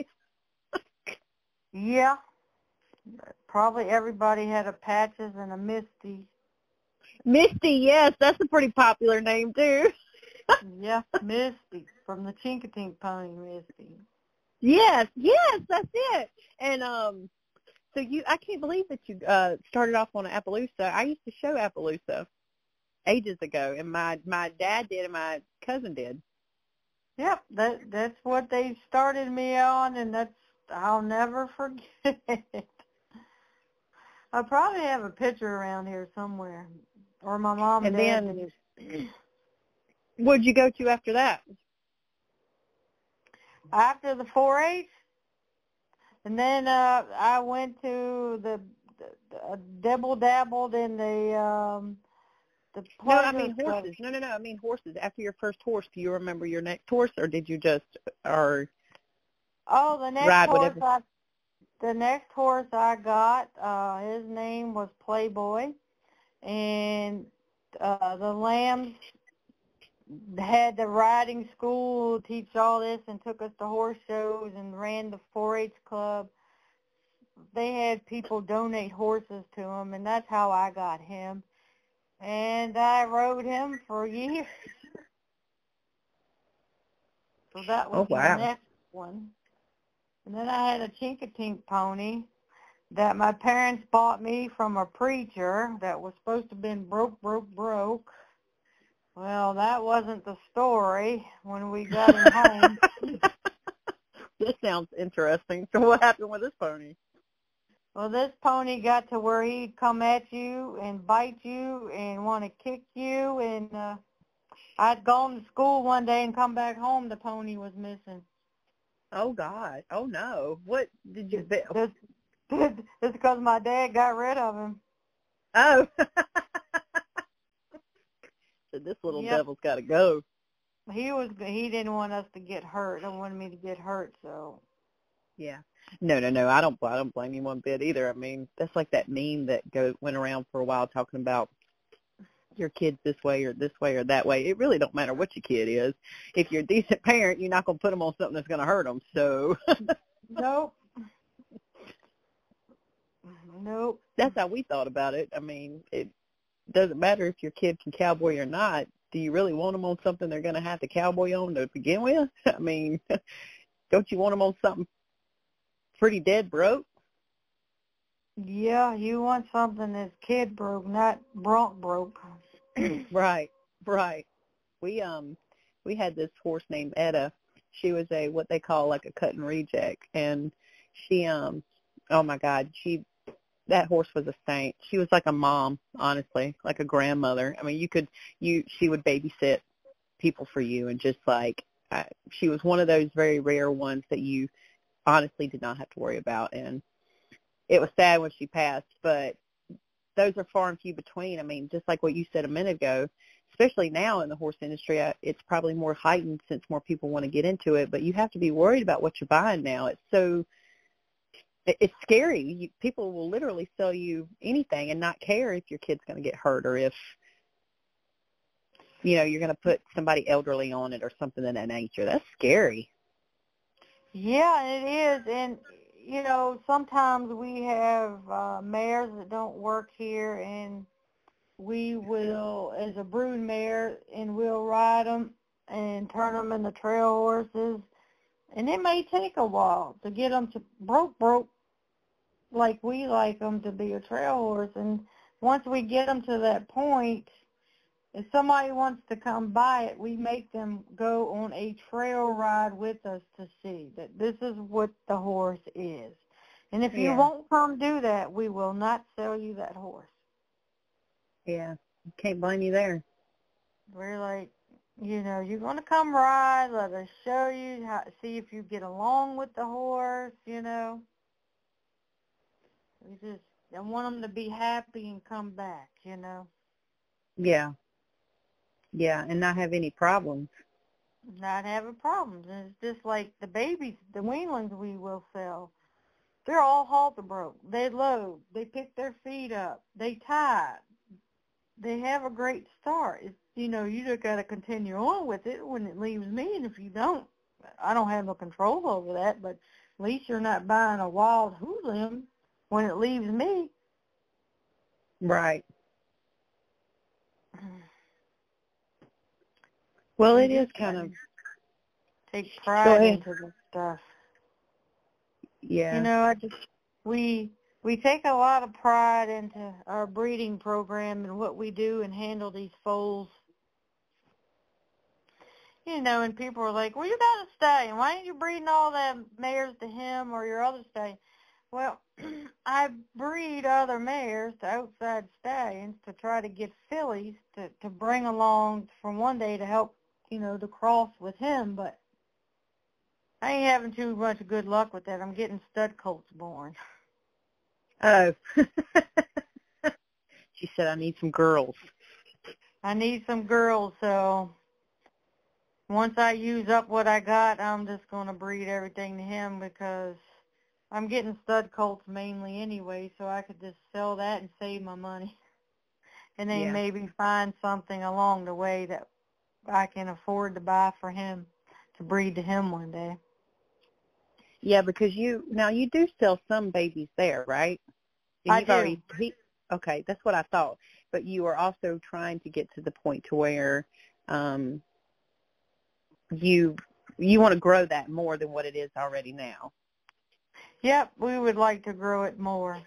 Yeah. Probably everybody had a Patches and a Misty. Misty, yes, that's a pretty popular name too. Yeah, Misty, from the Chinkatink pony, Misty. Yes, that's it. And so I can't believe that you started off on Appaloosa. I used to show Appaloosa ages ago, and my dad did and my cousin did. Yep, that's what they started me on, and I'll never forget it. I probably have a picture around here somewhere, or my mom and dad. And then, where'd you go to after that? After the 4-H, and then I went to the dabbled in the No, I mean horses. No, I mean horses. After your first horse, do you remember your next horse, or did you just the next ride horse whatever? The next horse I got, his name was Playboy, and the lambs had the riding school teach all this and took us to horse shows and ran the 4-H club. They had people donate horses to him, and that's how I got him. And I rode him for years. So that was the next one. And then I had a Chinkatink pony that my parents bought me from a preacher that was supposed to have been broke. Well, that wasn't the story when we got him home. This sounds interesting. So what happened with this pony? Well, this pony got to where he'd come at you and bite you and want to kick you, and I'd gone to school one day and come back home. The pony was missing. Oh, God. Oh, no. What did you bet? It's because my dad got rid of him. Oh. So this little Yep. devil's got to go. He didn't want us to get hurt. He wanted me to get hurt, so. Yeah. No. I don't blame you one bit either. I mean, that's like that meme that went around for a while talking about your kid's this way or that way. It really don't matter what your kid is. If you're a decent parent, you're not going to put them on something that's going to hurt them. So. Nope. Nope. That's how we thought about it. I mean, it doesn't matter if your kid can cowboy or not. Do you really want them on something they're going to have to cowboy on to begin with? I mean, don't you want them on something pretty dead broke? Yeah, you want something that's kid broke, not bronc broke. Right. We had this horse named Etta. She was what they call like a cut and reject, and she oh my God, that horse was a saint. She was like a mom, honestly, like a grandmother. I mean, she would babysit people for you, and just like she was one of those very rare ones that you honestly did not have to worry about. And it was sad when she passed, but those are far and few between. I mean, just like what you said a minute ago, especially now in the horse industry, it's probably more heightened since more people want to get into it, but you have to be worried about what you're buying now. It's scary. People will literally sell you anything and not care if your kid's going to get hurt or if, you're going to put somebody elderly on it or something of that nature. That's scary. Yeah, it is. And, sometimes we have mares that don't work here, and we will, as a brood mare, and we'll ride them and turn them into trail horses. And it may take a while to get them to broke like we like them to be a trail horse. And once we get them to that point, if somebody wants to come buy it, we make them go on a trail ride with us to see that this is what the horse is. And if you won't come do that, we will not sell you that horse. Yeah, can't blame you there. We're like, you're going to come ride, let us show you, see if you get along with the horse, We just want them to be happy and come back, Yeah. Yeah, and not have any problems. Not having problems. And it's just like the babies, the weanlings we will sell. They're all halter broke. They load. They pick their feet up. They tie. They have a great start. It's, you just got to continue on with it when it leaves me. And if you don't, I don't have no control over that. But at least you're not buying a wild hooligan when it leaves me. Right. Well, it is kind of take pride into this stuff. Yeah. We take a lot of pride into our breeding program and what we do and handle these foals. And people are like, well, you got a stallion. Why ain't you breeding all them mares to him or your other stallion? Well, I breed other mares to outside stallions to try to get fillies to bring along from one day to help, to cross with him, but I ain't having too much good luck with that. I'm getting stud colts born. Oh. She said, I need some girls. I need some girls, so once I use up what I got, I'm just going to breed everything to him because I'm getting stud colts mainly anyway, so I could just sell that and save my money. And then maybe find something along the way that I can afford to buy for him to breed to him one day. Yeah, because you do sell some babies there, right? And I do. Okay, that's what I thought. But you are also trying to get to the point to where you want to grow that more than what it is already now. Yep, we would like to grow it more.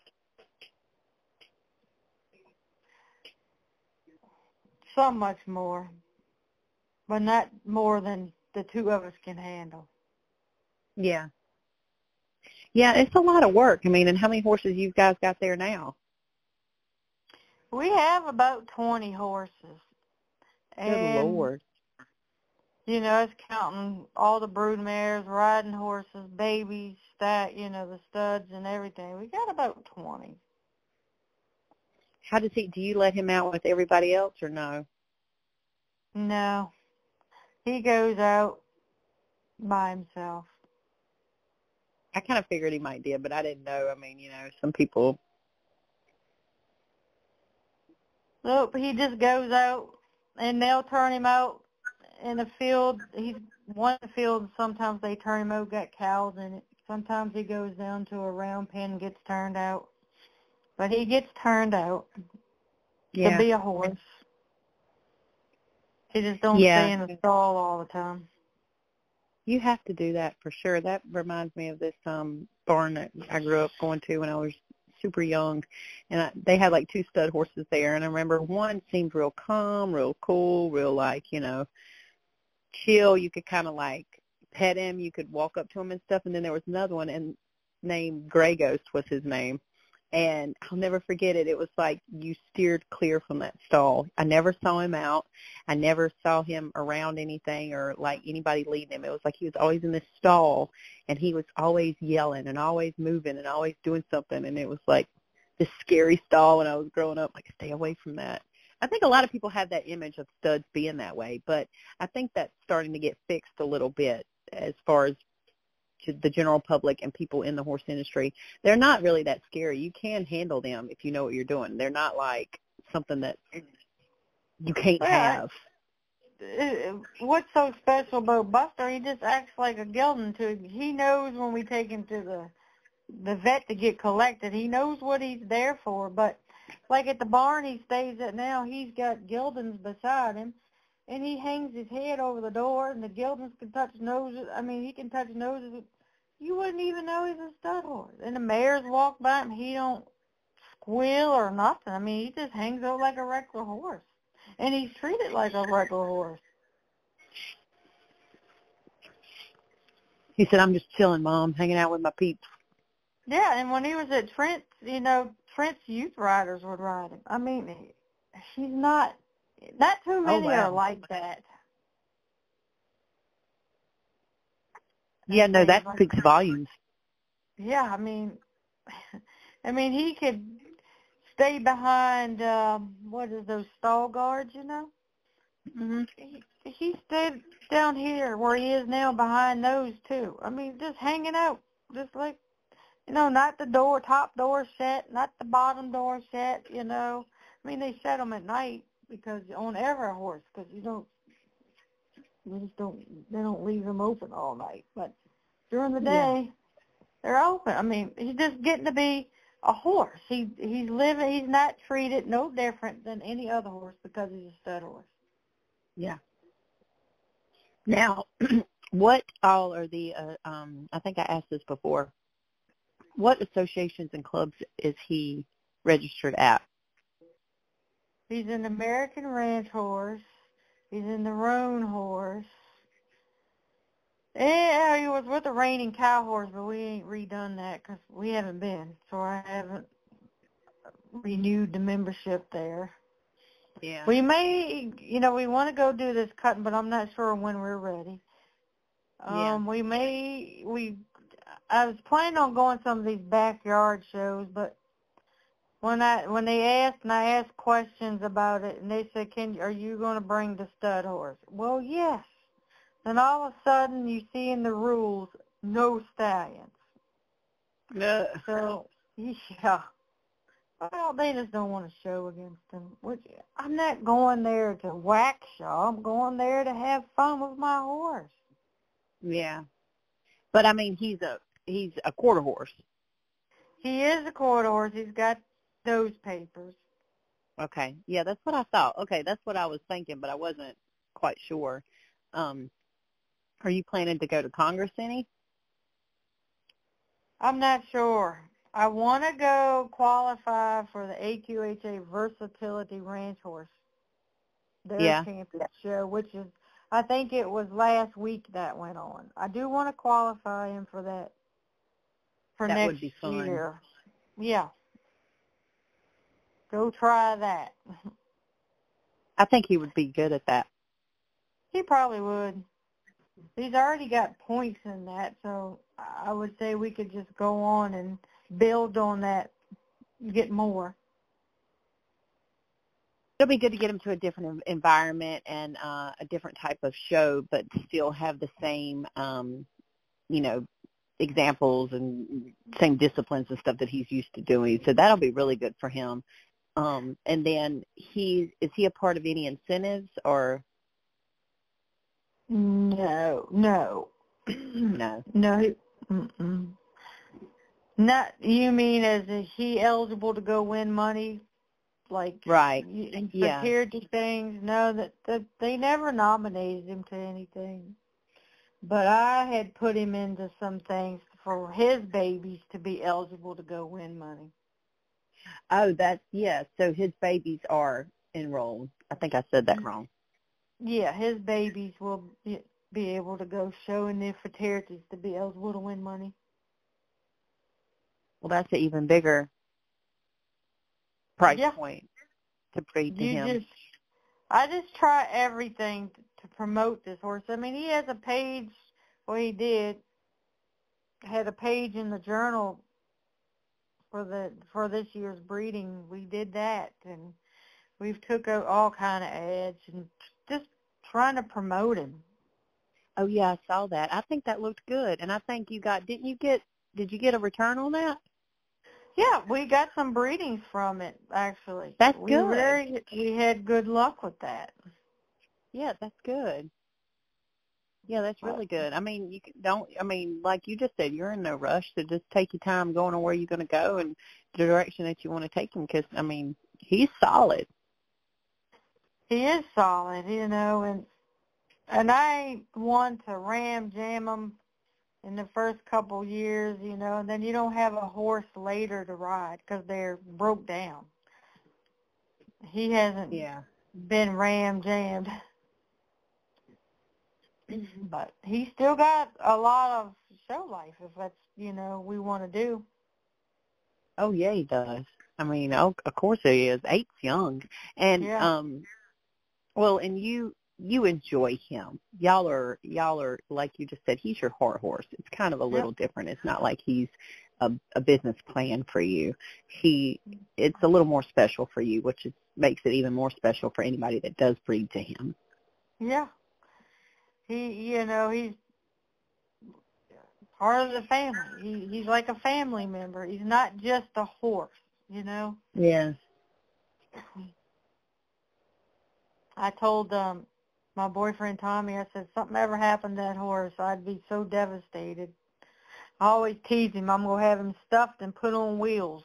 So much more, but not more than the two of us can handle. Yeah. Yeah, it's a lot of work. I mean, and how many horses you guys got there now? We have about 20 horses, And, Lord. you know, it's counting all the brood mares, riding horses, babies, the studs and everything. We got about 20. How does he? Do you let him out with everybody else or no? No, he goes out by himself. I kind of figured he might did, but I didn't know. I mean, some people. Nope, he just goes out, and they'll turn him out in the field. He's one field, and sometimes they turn him out, got cows in it. Sometimes he goes down to a round pen and gets turned out. But he gets turned out to be a horse. He just don't stay in the stall all the time. You have to do that for sure. That reminds me of this barn that I grew up going to when I was super young, and they had like 2 stud horses there, and I remember one seemed real calm, real cool, real chill. You could kind of pet him, you could walk up to him and stuff, and then there was another one and named Gray Ghost was his name, and I'll never forget it. It was like you steered clear from that stall. I never saw him out. I never saw him around anything or anybody leading him. It was like he was always in this stall, and he was always yelling and always moving and always doing something, and it was like this scary stall when I was growing up, stay away from that. I think a lot of people have that image of studs being that way, but I think that's starting to get fixed a little bit as far as the general public and people in the horse industry. They're not really that scary. You can handle them if you know what you're doing. They're not like something that you can't have. What's so special about Buster? He just acts like a gelding to. He knows when we take him to the vet to get collected. He knows what he's there for. But like at the barn he stays at now, he's got geldings beside him, and he hangs his head over the door, and the geldings can touch noses. I mean, he can touch noses. You wouldn't even know he's a stud horse. And the mares walk by him. He don't squeal or nothing. I mean, he just hangs out like a regular horse. And he's treated like a regular horse. He said, I'm just chilling, Mom, hanging out with my peeps. Yeah, and when he was at Trent's, Trent's youth riders would ride him. I mean, he's not too many are like that. Yeah, no, that speaks volumes. Yeah, I mean, he could stay behind, what is those stall guards, Mm-hmm. He stayed down here where he is now behind those too. I mean, just hanging out, just like, not the top door shut, not the bottom door shut, I mean, they shut them at night because on every horse, because they don't leave them open all night. But during the day, they're open. I mean, he's just getting to be a horse. He's not treated no different than any other horse because he's a stud horse. Yeah. Now, what all are the, I think I asked this before, what associations and clubs is he registered at? He's an American Ranch horse. He's in the Roan horse. Yeah, he was with the Reigning Cow horse, but we ain't redone that because we haven't been, so I haven't renewed the membership there. Yeah. We may, we want to go do this cutting, but I'm not sure when we're ready. I was planning on going to some of these backyard shows, but when they asked and I asked questions about it, and they said, are you going to bring the stud horse? Well, yes. Then all of a sudden you see in the rules, no stallions. So, yeah. Well, they just don't want to show against them. I'm not going there to whack show. I'm going there to have fun with my horse. Yeah. But, I mean, he's a quarter horse. He is a quarter horse. He's got those papers. Okay. Yeah, that's what I thought. Okay, that's what I was thinking, but I wasn't quite sure. Are you planning to go to Congress any? I'm not sure. I want to go qualify for the AQHA Versatility Ranch Horse. Their championship show, which is, I think it was last week that went on. I do want to qualify him for that that next would be fun. year. Yeah. Go try that. I think he would be good at that. He probably would. He's already got points in that, so I would say we could just go on and build on that, get more. It'll be good to get him to a different environment and a different type of show, but still have the same, examples and same disciplines and stuff that he's used to doing. So that'll be really good for him. And then is he a part of any incentives or? No. No. No. Mm-mm. Not, you mean as is he eligible to go win money? Like, right. compared to things? No, that they never nominated him to anything. But I had put him into some things for his babies to be eligible to go win money. Oh, so his babies are enrolled. I think I said that wrong. Yeah, his babies will be able to go showing there for charities to be eligible to win money. Well, that's an even bigger price point to breed to him. I just try everything to promote this horse. I mean, he has a page, had a page in the journal for this year's breeding. We did that, and we've took out all kind of ads and just trying to promote him. Oh yeah, I saw that. I think that looked good, and I think did you get a return on that? Yeah, we got some breedings from it, actually. That's good. We had good luck with that. Yeah, that's good. Yeah, that's really good. I mean, like you just said, you're in no rush, so just take your time going on where you're going to go and the direction that you want to take him, because, I mean, he's solid. He is solid, and I want to jam him in the first couple years, and then you don't have a horse later to ride because they're broke down. He hasn't been jammed. But he's still got a lot of show life if that's, we want to do. Oh, yeah, he does. I mean, of course he is. 8's young. And, well, and you enjoy him. Y'all are, like you just said, he's your heart horse. It's kind of a little different. It's not like he's a business plan for you. It's a little more special for you, which makes it even more special for anybody that does breed to him. Yeah. He's part of the family. He's like a family member. He's not just a horse, Yeah. I told my boyfriend Tommy, I said, something ever happened to that horse, I'd be so devastated. I always tease him, I'm going to have him stuffed and put on wheels.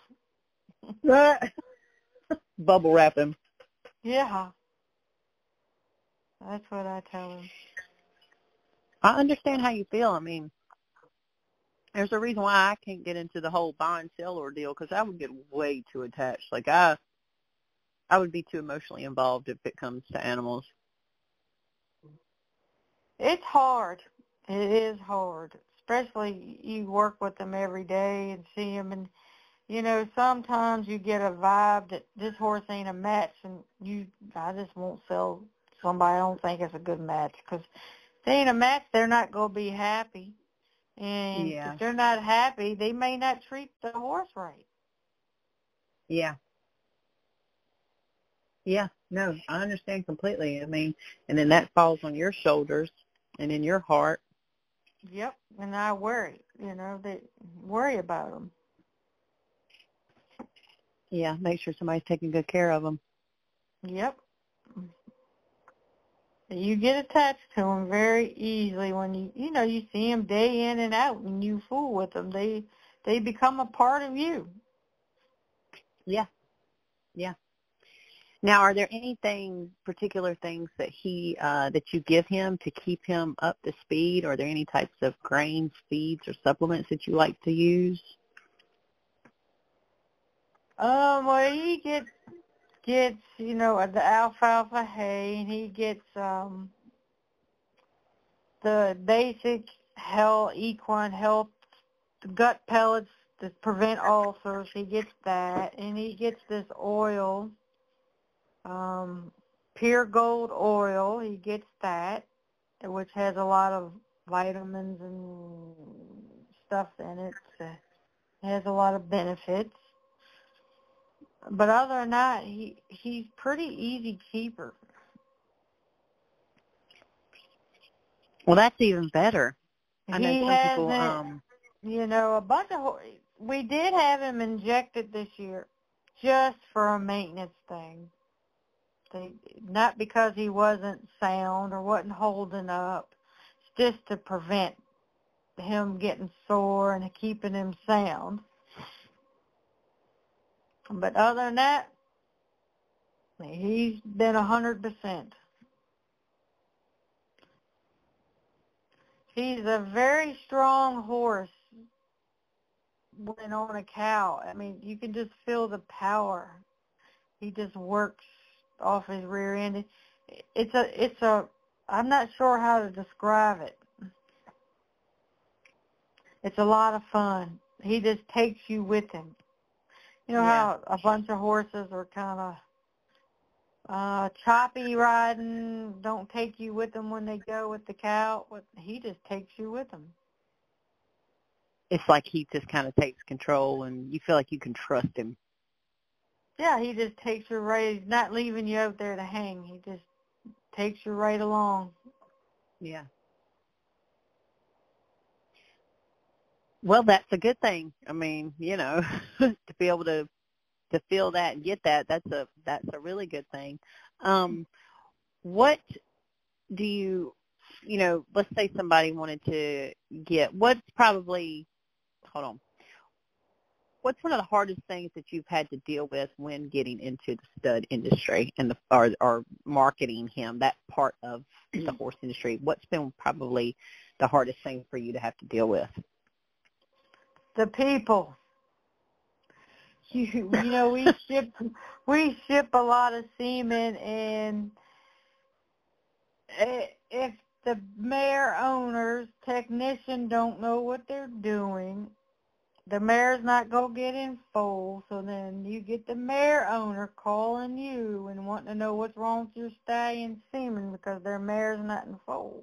Bubble wrap him. Yeah. That's what I tell him. I understand how you feel. I mean, there's a reason why I can't get into the whole buy and sell ordeal, because I would get way too attached. Like, I would be too emotionally involved if it comes to animals. It's hard. It is hard, especially you work with them every day and see them, and sometimes you get a vibe that this horse ain't a match, and I just won't sell somebody I don't think it's a good match, because if they ain't a match, they're not going to be happy, and if they're not happy, they may not treat the horse right. Yeah. Yeah, no, I understand completely. I mean, and then that falls on your shoulders and in your heart. Yep, and I worry, they worry about them. Yeah, make sure somebody's taking good care of them. Yep. You get attached to them very easily when you see them day in and out, and you fool with them. They become a part of you. Yeah. Yeah. Now, are there particular things that that you give him to keep him up to speed? Are there any types of grains, feeds, or supplements that you like to use? Well, he gets the alfalfa hay, and he gets the basic equine health, the gut pellets to prevent ulcers. He gets that, and he gets this oil. Pure Gold oil. He gets that, which has a lot of vitamins and stuff in it. It has a lot of benefits. But other than that, he's pretty easy keeper. Well, that's even better. I know He some people. a bunch of. We did have him injected this year, just for a maintenance thing. Not because he wasn't sound or wasn't holding up. It's just to prevent him getting sore and keeping him sound. But other than that, he's been 100%. He's a very strong horse when on a cow. I mean, you can just feel the power. He just works off his rear end. I'm not sure how to describe it. It's a lot of fun. He just takes you with him. You know how a bunch of horses are kind of choppy riding, don't take you with them when they go with the cow? He just takes you with him. It's like he just kind of takes control, and you feel like you can trust him. Yeah, he just takes you right. He's not leaving you out there to hang. He just takes you right along. Yeah. Well, that's a good thing. I mean, to be able to feel that and get that, that's a really good thing. What do you, let's say somebody wanted to get, what's one of the hardest things that you've had to deal with when getting into the stud industry and or marketing him, that part of the horse industry? What's been probably the hardest thing for you to have to deal with? The people. We ship a lot of semen, and if the mare owners, technician don't know what they're doing, the mare's not going to get in foal, so then you get the mare owner calling you and wanting to know what's wrong with your stallion semen because their mare's not in foal.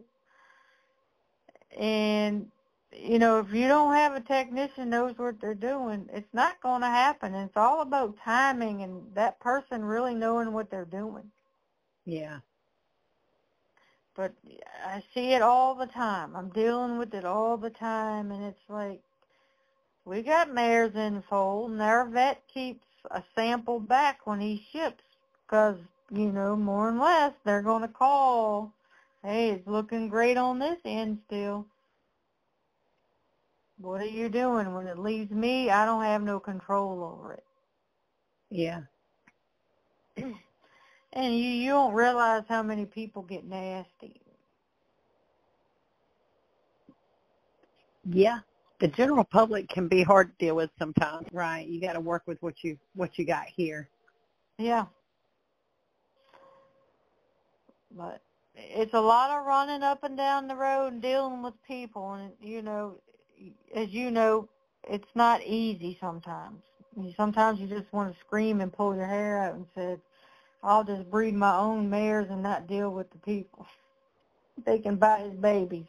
And, if you don't have a technician knows what they're doing, it's not going to happen. And it's all about timing and that person really knowing what they're doing. Yeah. But I see it all the time. I'm dealing with it all the time, and it's like, we got mares in foal, and our vet keeps a sample back when he ships because, more and less, they're going to call, hey, it's looking great on this end still. What are you doing? When it leaves me, I don't have no control over it. Yeah. And you don't realize how many people get nasty. Yeah. The general public can be hard to deal with sometimes, right? You got to work with what you got here. Yeah. But it's a lot of running up and down the road and dealing with people, and as you know, it's not easy sometimes. Sometimes you just want to scream and pull your hair out and say, I'll just breed my own mares and not deal with the people. They can buy his babies.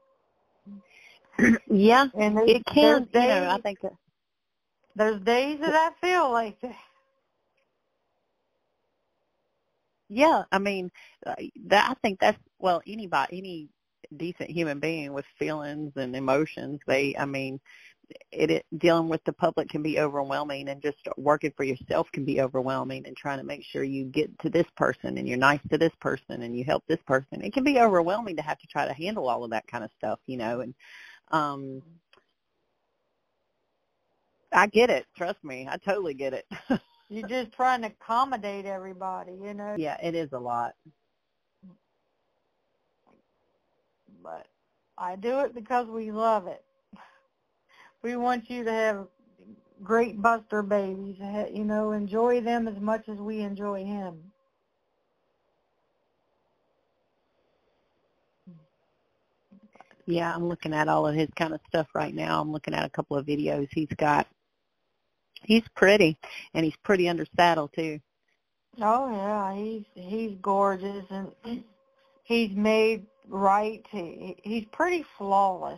Yeah, and it can. I think there's days that I feel like that. Yeah, I mean, I think that's any decent human being with feelings and emotions. Dealing with the public can be overwhelming, and just working for yourself can be overwhelming, and trying to make sure you get to this person and you're nice to this person and you help this person. It can be overwhelming to have to try to handle all of that kind of stuff, and I get it. Trust me, I totally get it. You're just trying to accommodate everybody, Yeah, it is a lot. But I do it because we love it. We want you to have great Buster babies, enjoy them as much as we enjoy him. Yeah, I'm looking at all of his kind of stuff right now. I'm looking at a couple of videos he's got. He's pretty, and he's pretty under saddle, too. Oh yeah, he's gorgeous and he's made right. He's pretty flawless.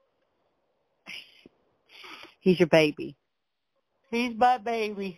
He's your baby. He's my baby.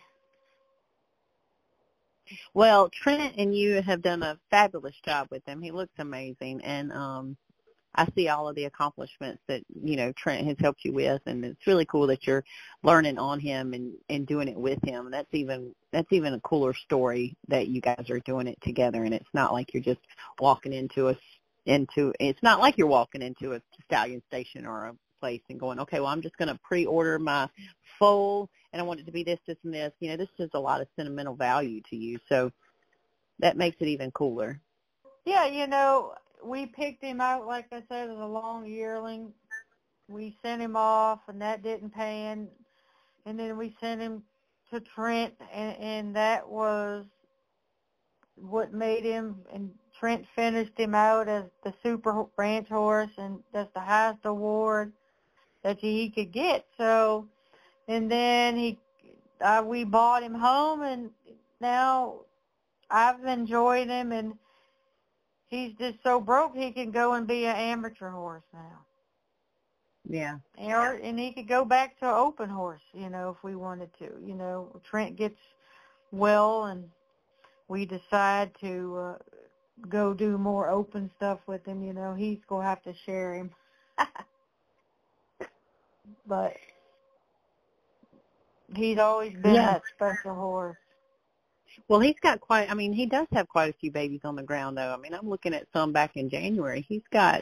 Well, Trent and you have done a fabulous job with him. He looks amazing, and I see all of the accomplishments that, Trent has helped you with, and it's really cool that you're learning on him and doing it with him. That's even a cooler story that you guys are doing it together, and it's not like you're just walking it's not like you're walking into a stallion station or a place and going, okay, well, I'm just going to pre-order my foal and I want it to be this, this, and this. This is a lot of sentimental value to you, so that makes it even cooler. Yeah, we picked him out, like I said, as a long yearling. We sent him off, and that didn't pan. And then we sent him to Trent, and that was what made him, and Trent finished him out as the super ranch horse, and that's the highest award that he could get. So, and then we bought him home, and now I've enjoyed him, and he's just so broke he can go and be an amateur horse now. Yeah. And he could go back to an open horse, if we wanted to. Trent gets well, and we decide to go do more open stuff with him. He's going to have to share him. But he's always been that special horse. Well, he does have quite a few babies on the ground, though. I'm looking at some back in January. He's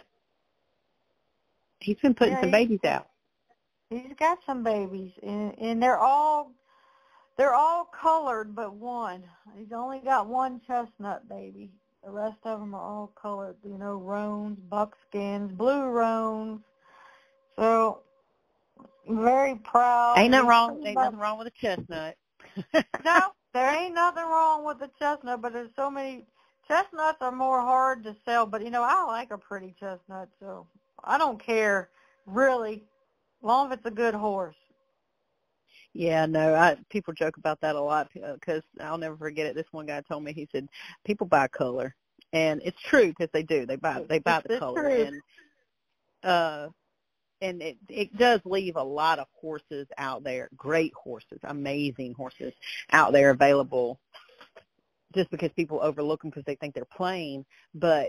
been putting some babies out. He's got some babies, and they're all colored but one. He's only got one chestnut baby. The rest of them are all colored, roans, buckskins, blue roans. So, very proud. Ain't nothing wrong with a chestnut. No, there ain't nothing wrong with the chestnut, but there's so many. Chestnuts are more hard to sell, but, I like a pretty chestnut, so I don't care, really, as long as it's a good horse. Yeah, no, people joke about that a lot because I'll never forget it. This one guy told me, he said, people buy color. And it's true because they do. They buy the color. True. And it does leave a lot of horses out there, great horses, amazing horses out there available just because people overlook them because they think they're plain. But,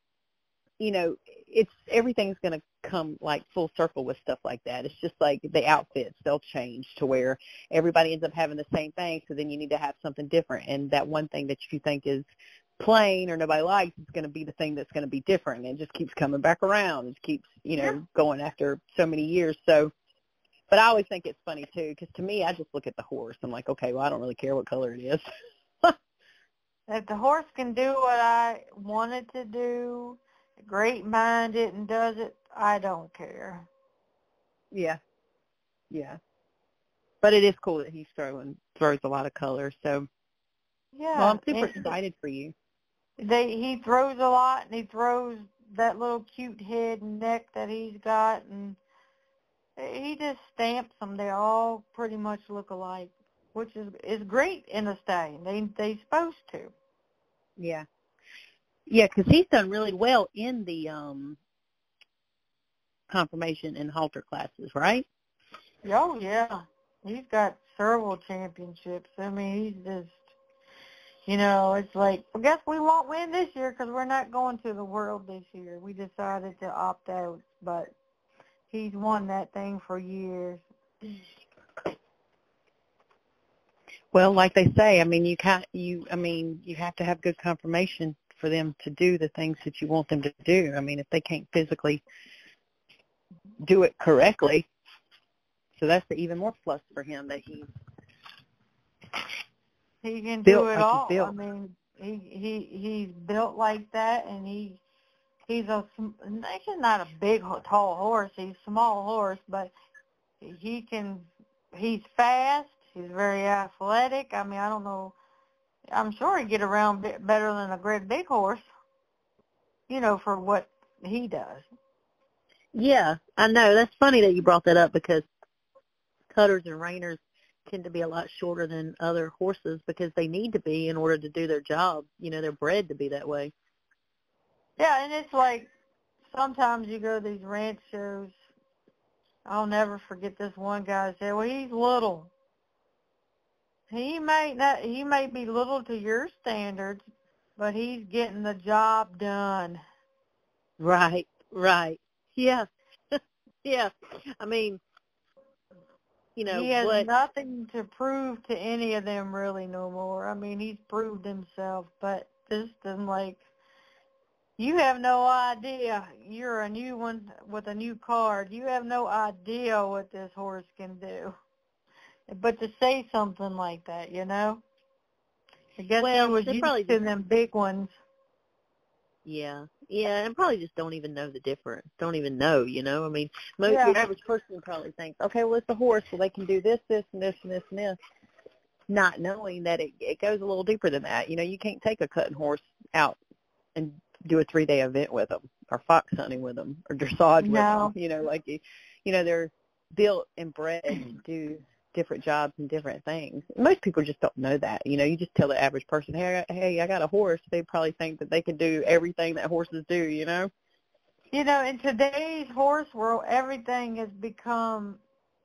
everything's going to come like full circle with stuff like that. It's just like the outfits, they'll change to where everybody ends up having the same thing, so then you need to have something different. And that one thing that you think is plain or nobody likes is going to be the thing that's going to be different, and it just keeps coming back around. It keeps, going after so many years. So, but I always think it's funny, too, because to me, I just look at the horse. I'm like, okay, well, I don't really care what color it is. If the horse can do what I want it to do, great-minded and does it, I don't care. Yeah. But it is cool that he throws a lot of color. So, yeah. Well, I'm super excited for you. He throws a lot, and he throws that little cute head and neck that he's got, and he just stamps them. They all pretty much look alike, which is great in a stallion. They're supposed to. Yeah. Yeah, because he's done really well in the confirmation and halter classes, right? Oh, yeah. He's got several championships. He's just, it's like, I guess we won't win this year because we're not going to the World this year. We decided to opt out, but he's won that thing for years. Well, like they say, you have to have good confirmation for them to do the things that you want them to do. If they can't physically do it correctly, so that's the even more plus for him that he can do it all. Built. He's built like that, and he's not a big tall horse. He's a small horse, but he's fast. He's very athletic. I don't know. I'm sure he'd get around better than a great big horse, for what he does. Yeah, I know. That's funny that you brought that up because cutters and reiners tend to be a lot shorter than other horses because they need to be in order to do their job. You know, they're bred to be that way. Yeah, and it's like sometimes you go to these ranch shows. I'll never forget this one guy said, well, he's little. He may be little to your standards, but he's getting the job done. Right. Yeah. Yeah. I mean, you know, he has nothing to prove to any of them really no more. I mean, he's proved himself, but this is like, you have no idea. You're a new one with a new card. You have no idea what this horse can do. But to say something like that, you know? I guess he was used to them big ones. Yeah, and probably just don't even know the difference. Don't even know, you know? I mean, your average person probably thinks, okay, well, it's a horse, so they can do this, this, and this, and this, and this, not knowing that it goes a little deeper than that. You know, you can't take a cutting horse out and do a 3-day event with them, or fox hunting with them, or dressage with them. You know, like, you know, they're built and bred to do different jobs and different things. Most people just don't know that. You know, you just tell the average person, hey, I got a horse. They probably think that they can do everything that horses do, you know? You know, in today's horse world, everything has become,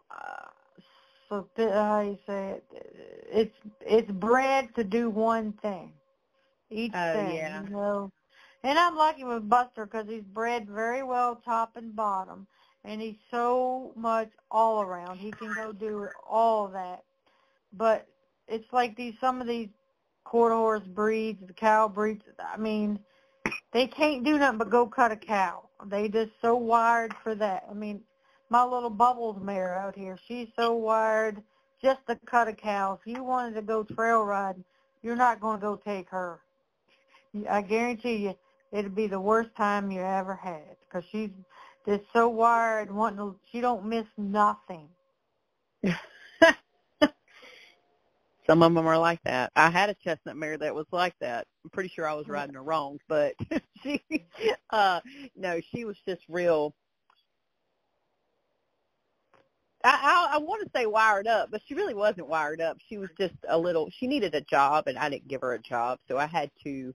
how you say it, it's bred to do one thing. Each thing, you know. And I'm lucky with Buster because he's bred very well top and bottom. And he's so much all around. He can go do all of that. But it's like some of these quarter horse breeds, the cow breeds, I mean, they can't do nothing but go cut a cow. They just so wired for that. I mean, my little Bubbles mare out here, she's so wired just to cut a cow. If you wanted to go trail riding, you're not going to go take her. I guarantee you it'd be the worst time you ever had because she's just so wired, she don't miss nothing. Some of them are like that. I had a chestnut mare that was like that. I'm pretty sure I was riding her wrong, but she was just real. I want to say wired up, but she really wasn't wired up. She was just she needed a job, and I didn't give her a job, so I had to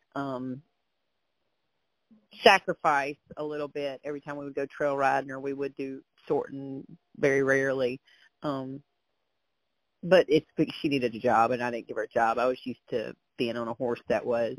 sacrifice a little bit every time we would go trail riding or we would do sorting very rarely. But she needed a job, and I didn't give her a job. I was used to being on a horse that was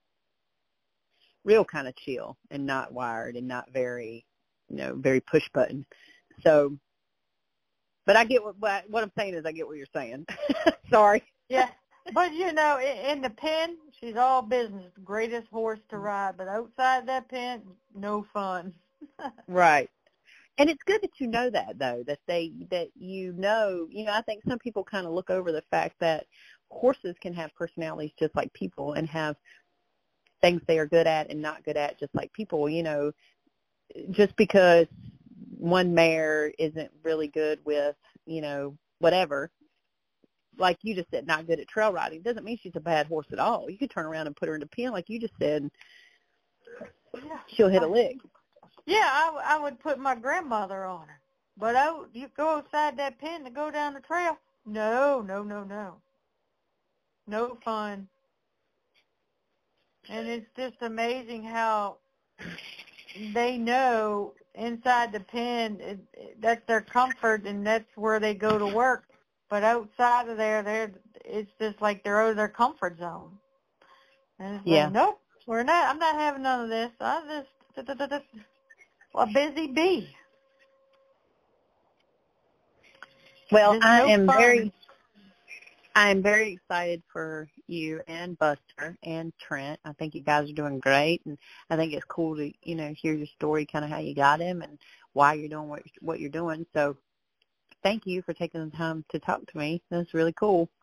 real kind of chill and not wired and not very, very push button. So, but I get what I'm saying is I get what you're saying. Sorry. Yeah. But, in the pen, she's all business, the greatest horse to ride. But outside that pen, no fun. Right. And it's good that you know that, though, I think some people kind of look over the fact that horses can have personalities just like people and have things they are good at and not good at just like people. Just because one mare isn't really good with, whatever, like you just said, not good at trail riding, doesn't mean she's a bad horse at all. You could turn around and put her in a pen, like you just said, she'll hit a lick. Yeah, I would put my grandmother on her. But you go outside that pen to go down the trail, no. No fun. And it's just amazing how they know inside the pen, that's their comfort and that's where they go to work. But outside of there, it's just like they're out of their comfort zone. And it's like, nope, I'm not having none of this. I just, a busy bee. Well, I am very excited for you and Buster and Trent. I think you guys are doing great, and I think it's cool to, hear your story, kind of how you got him and why you're doing what you're doing. So thank you for taking the time to talk to me. That's really cool.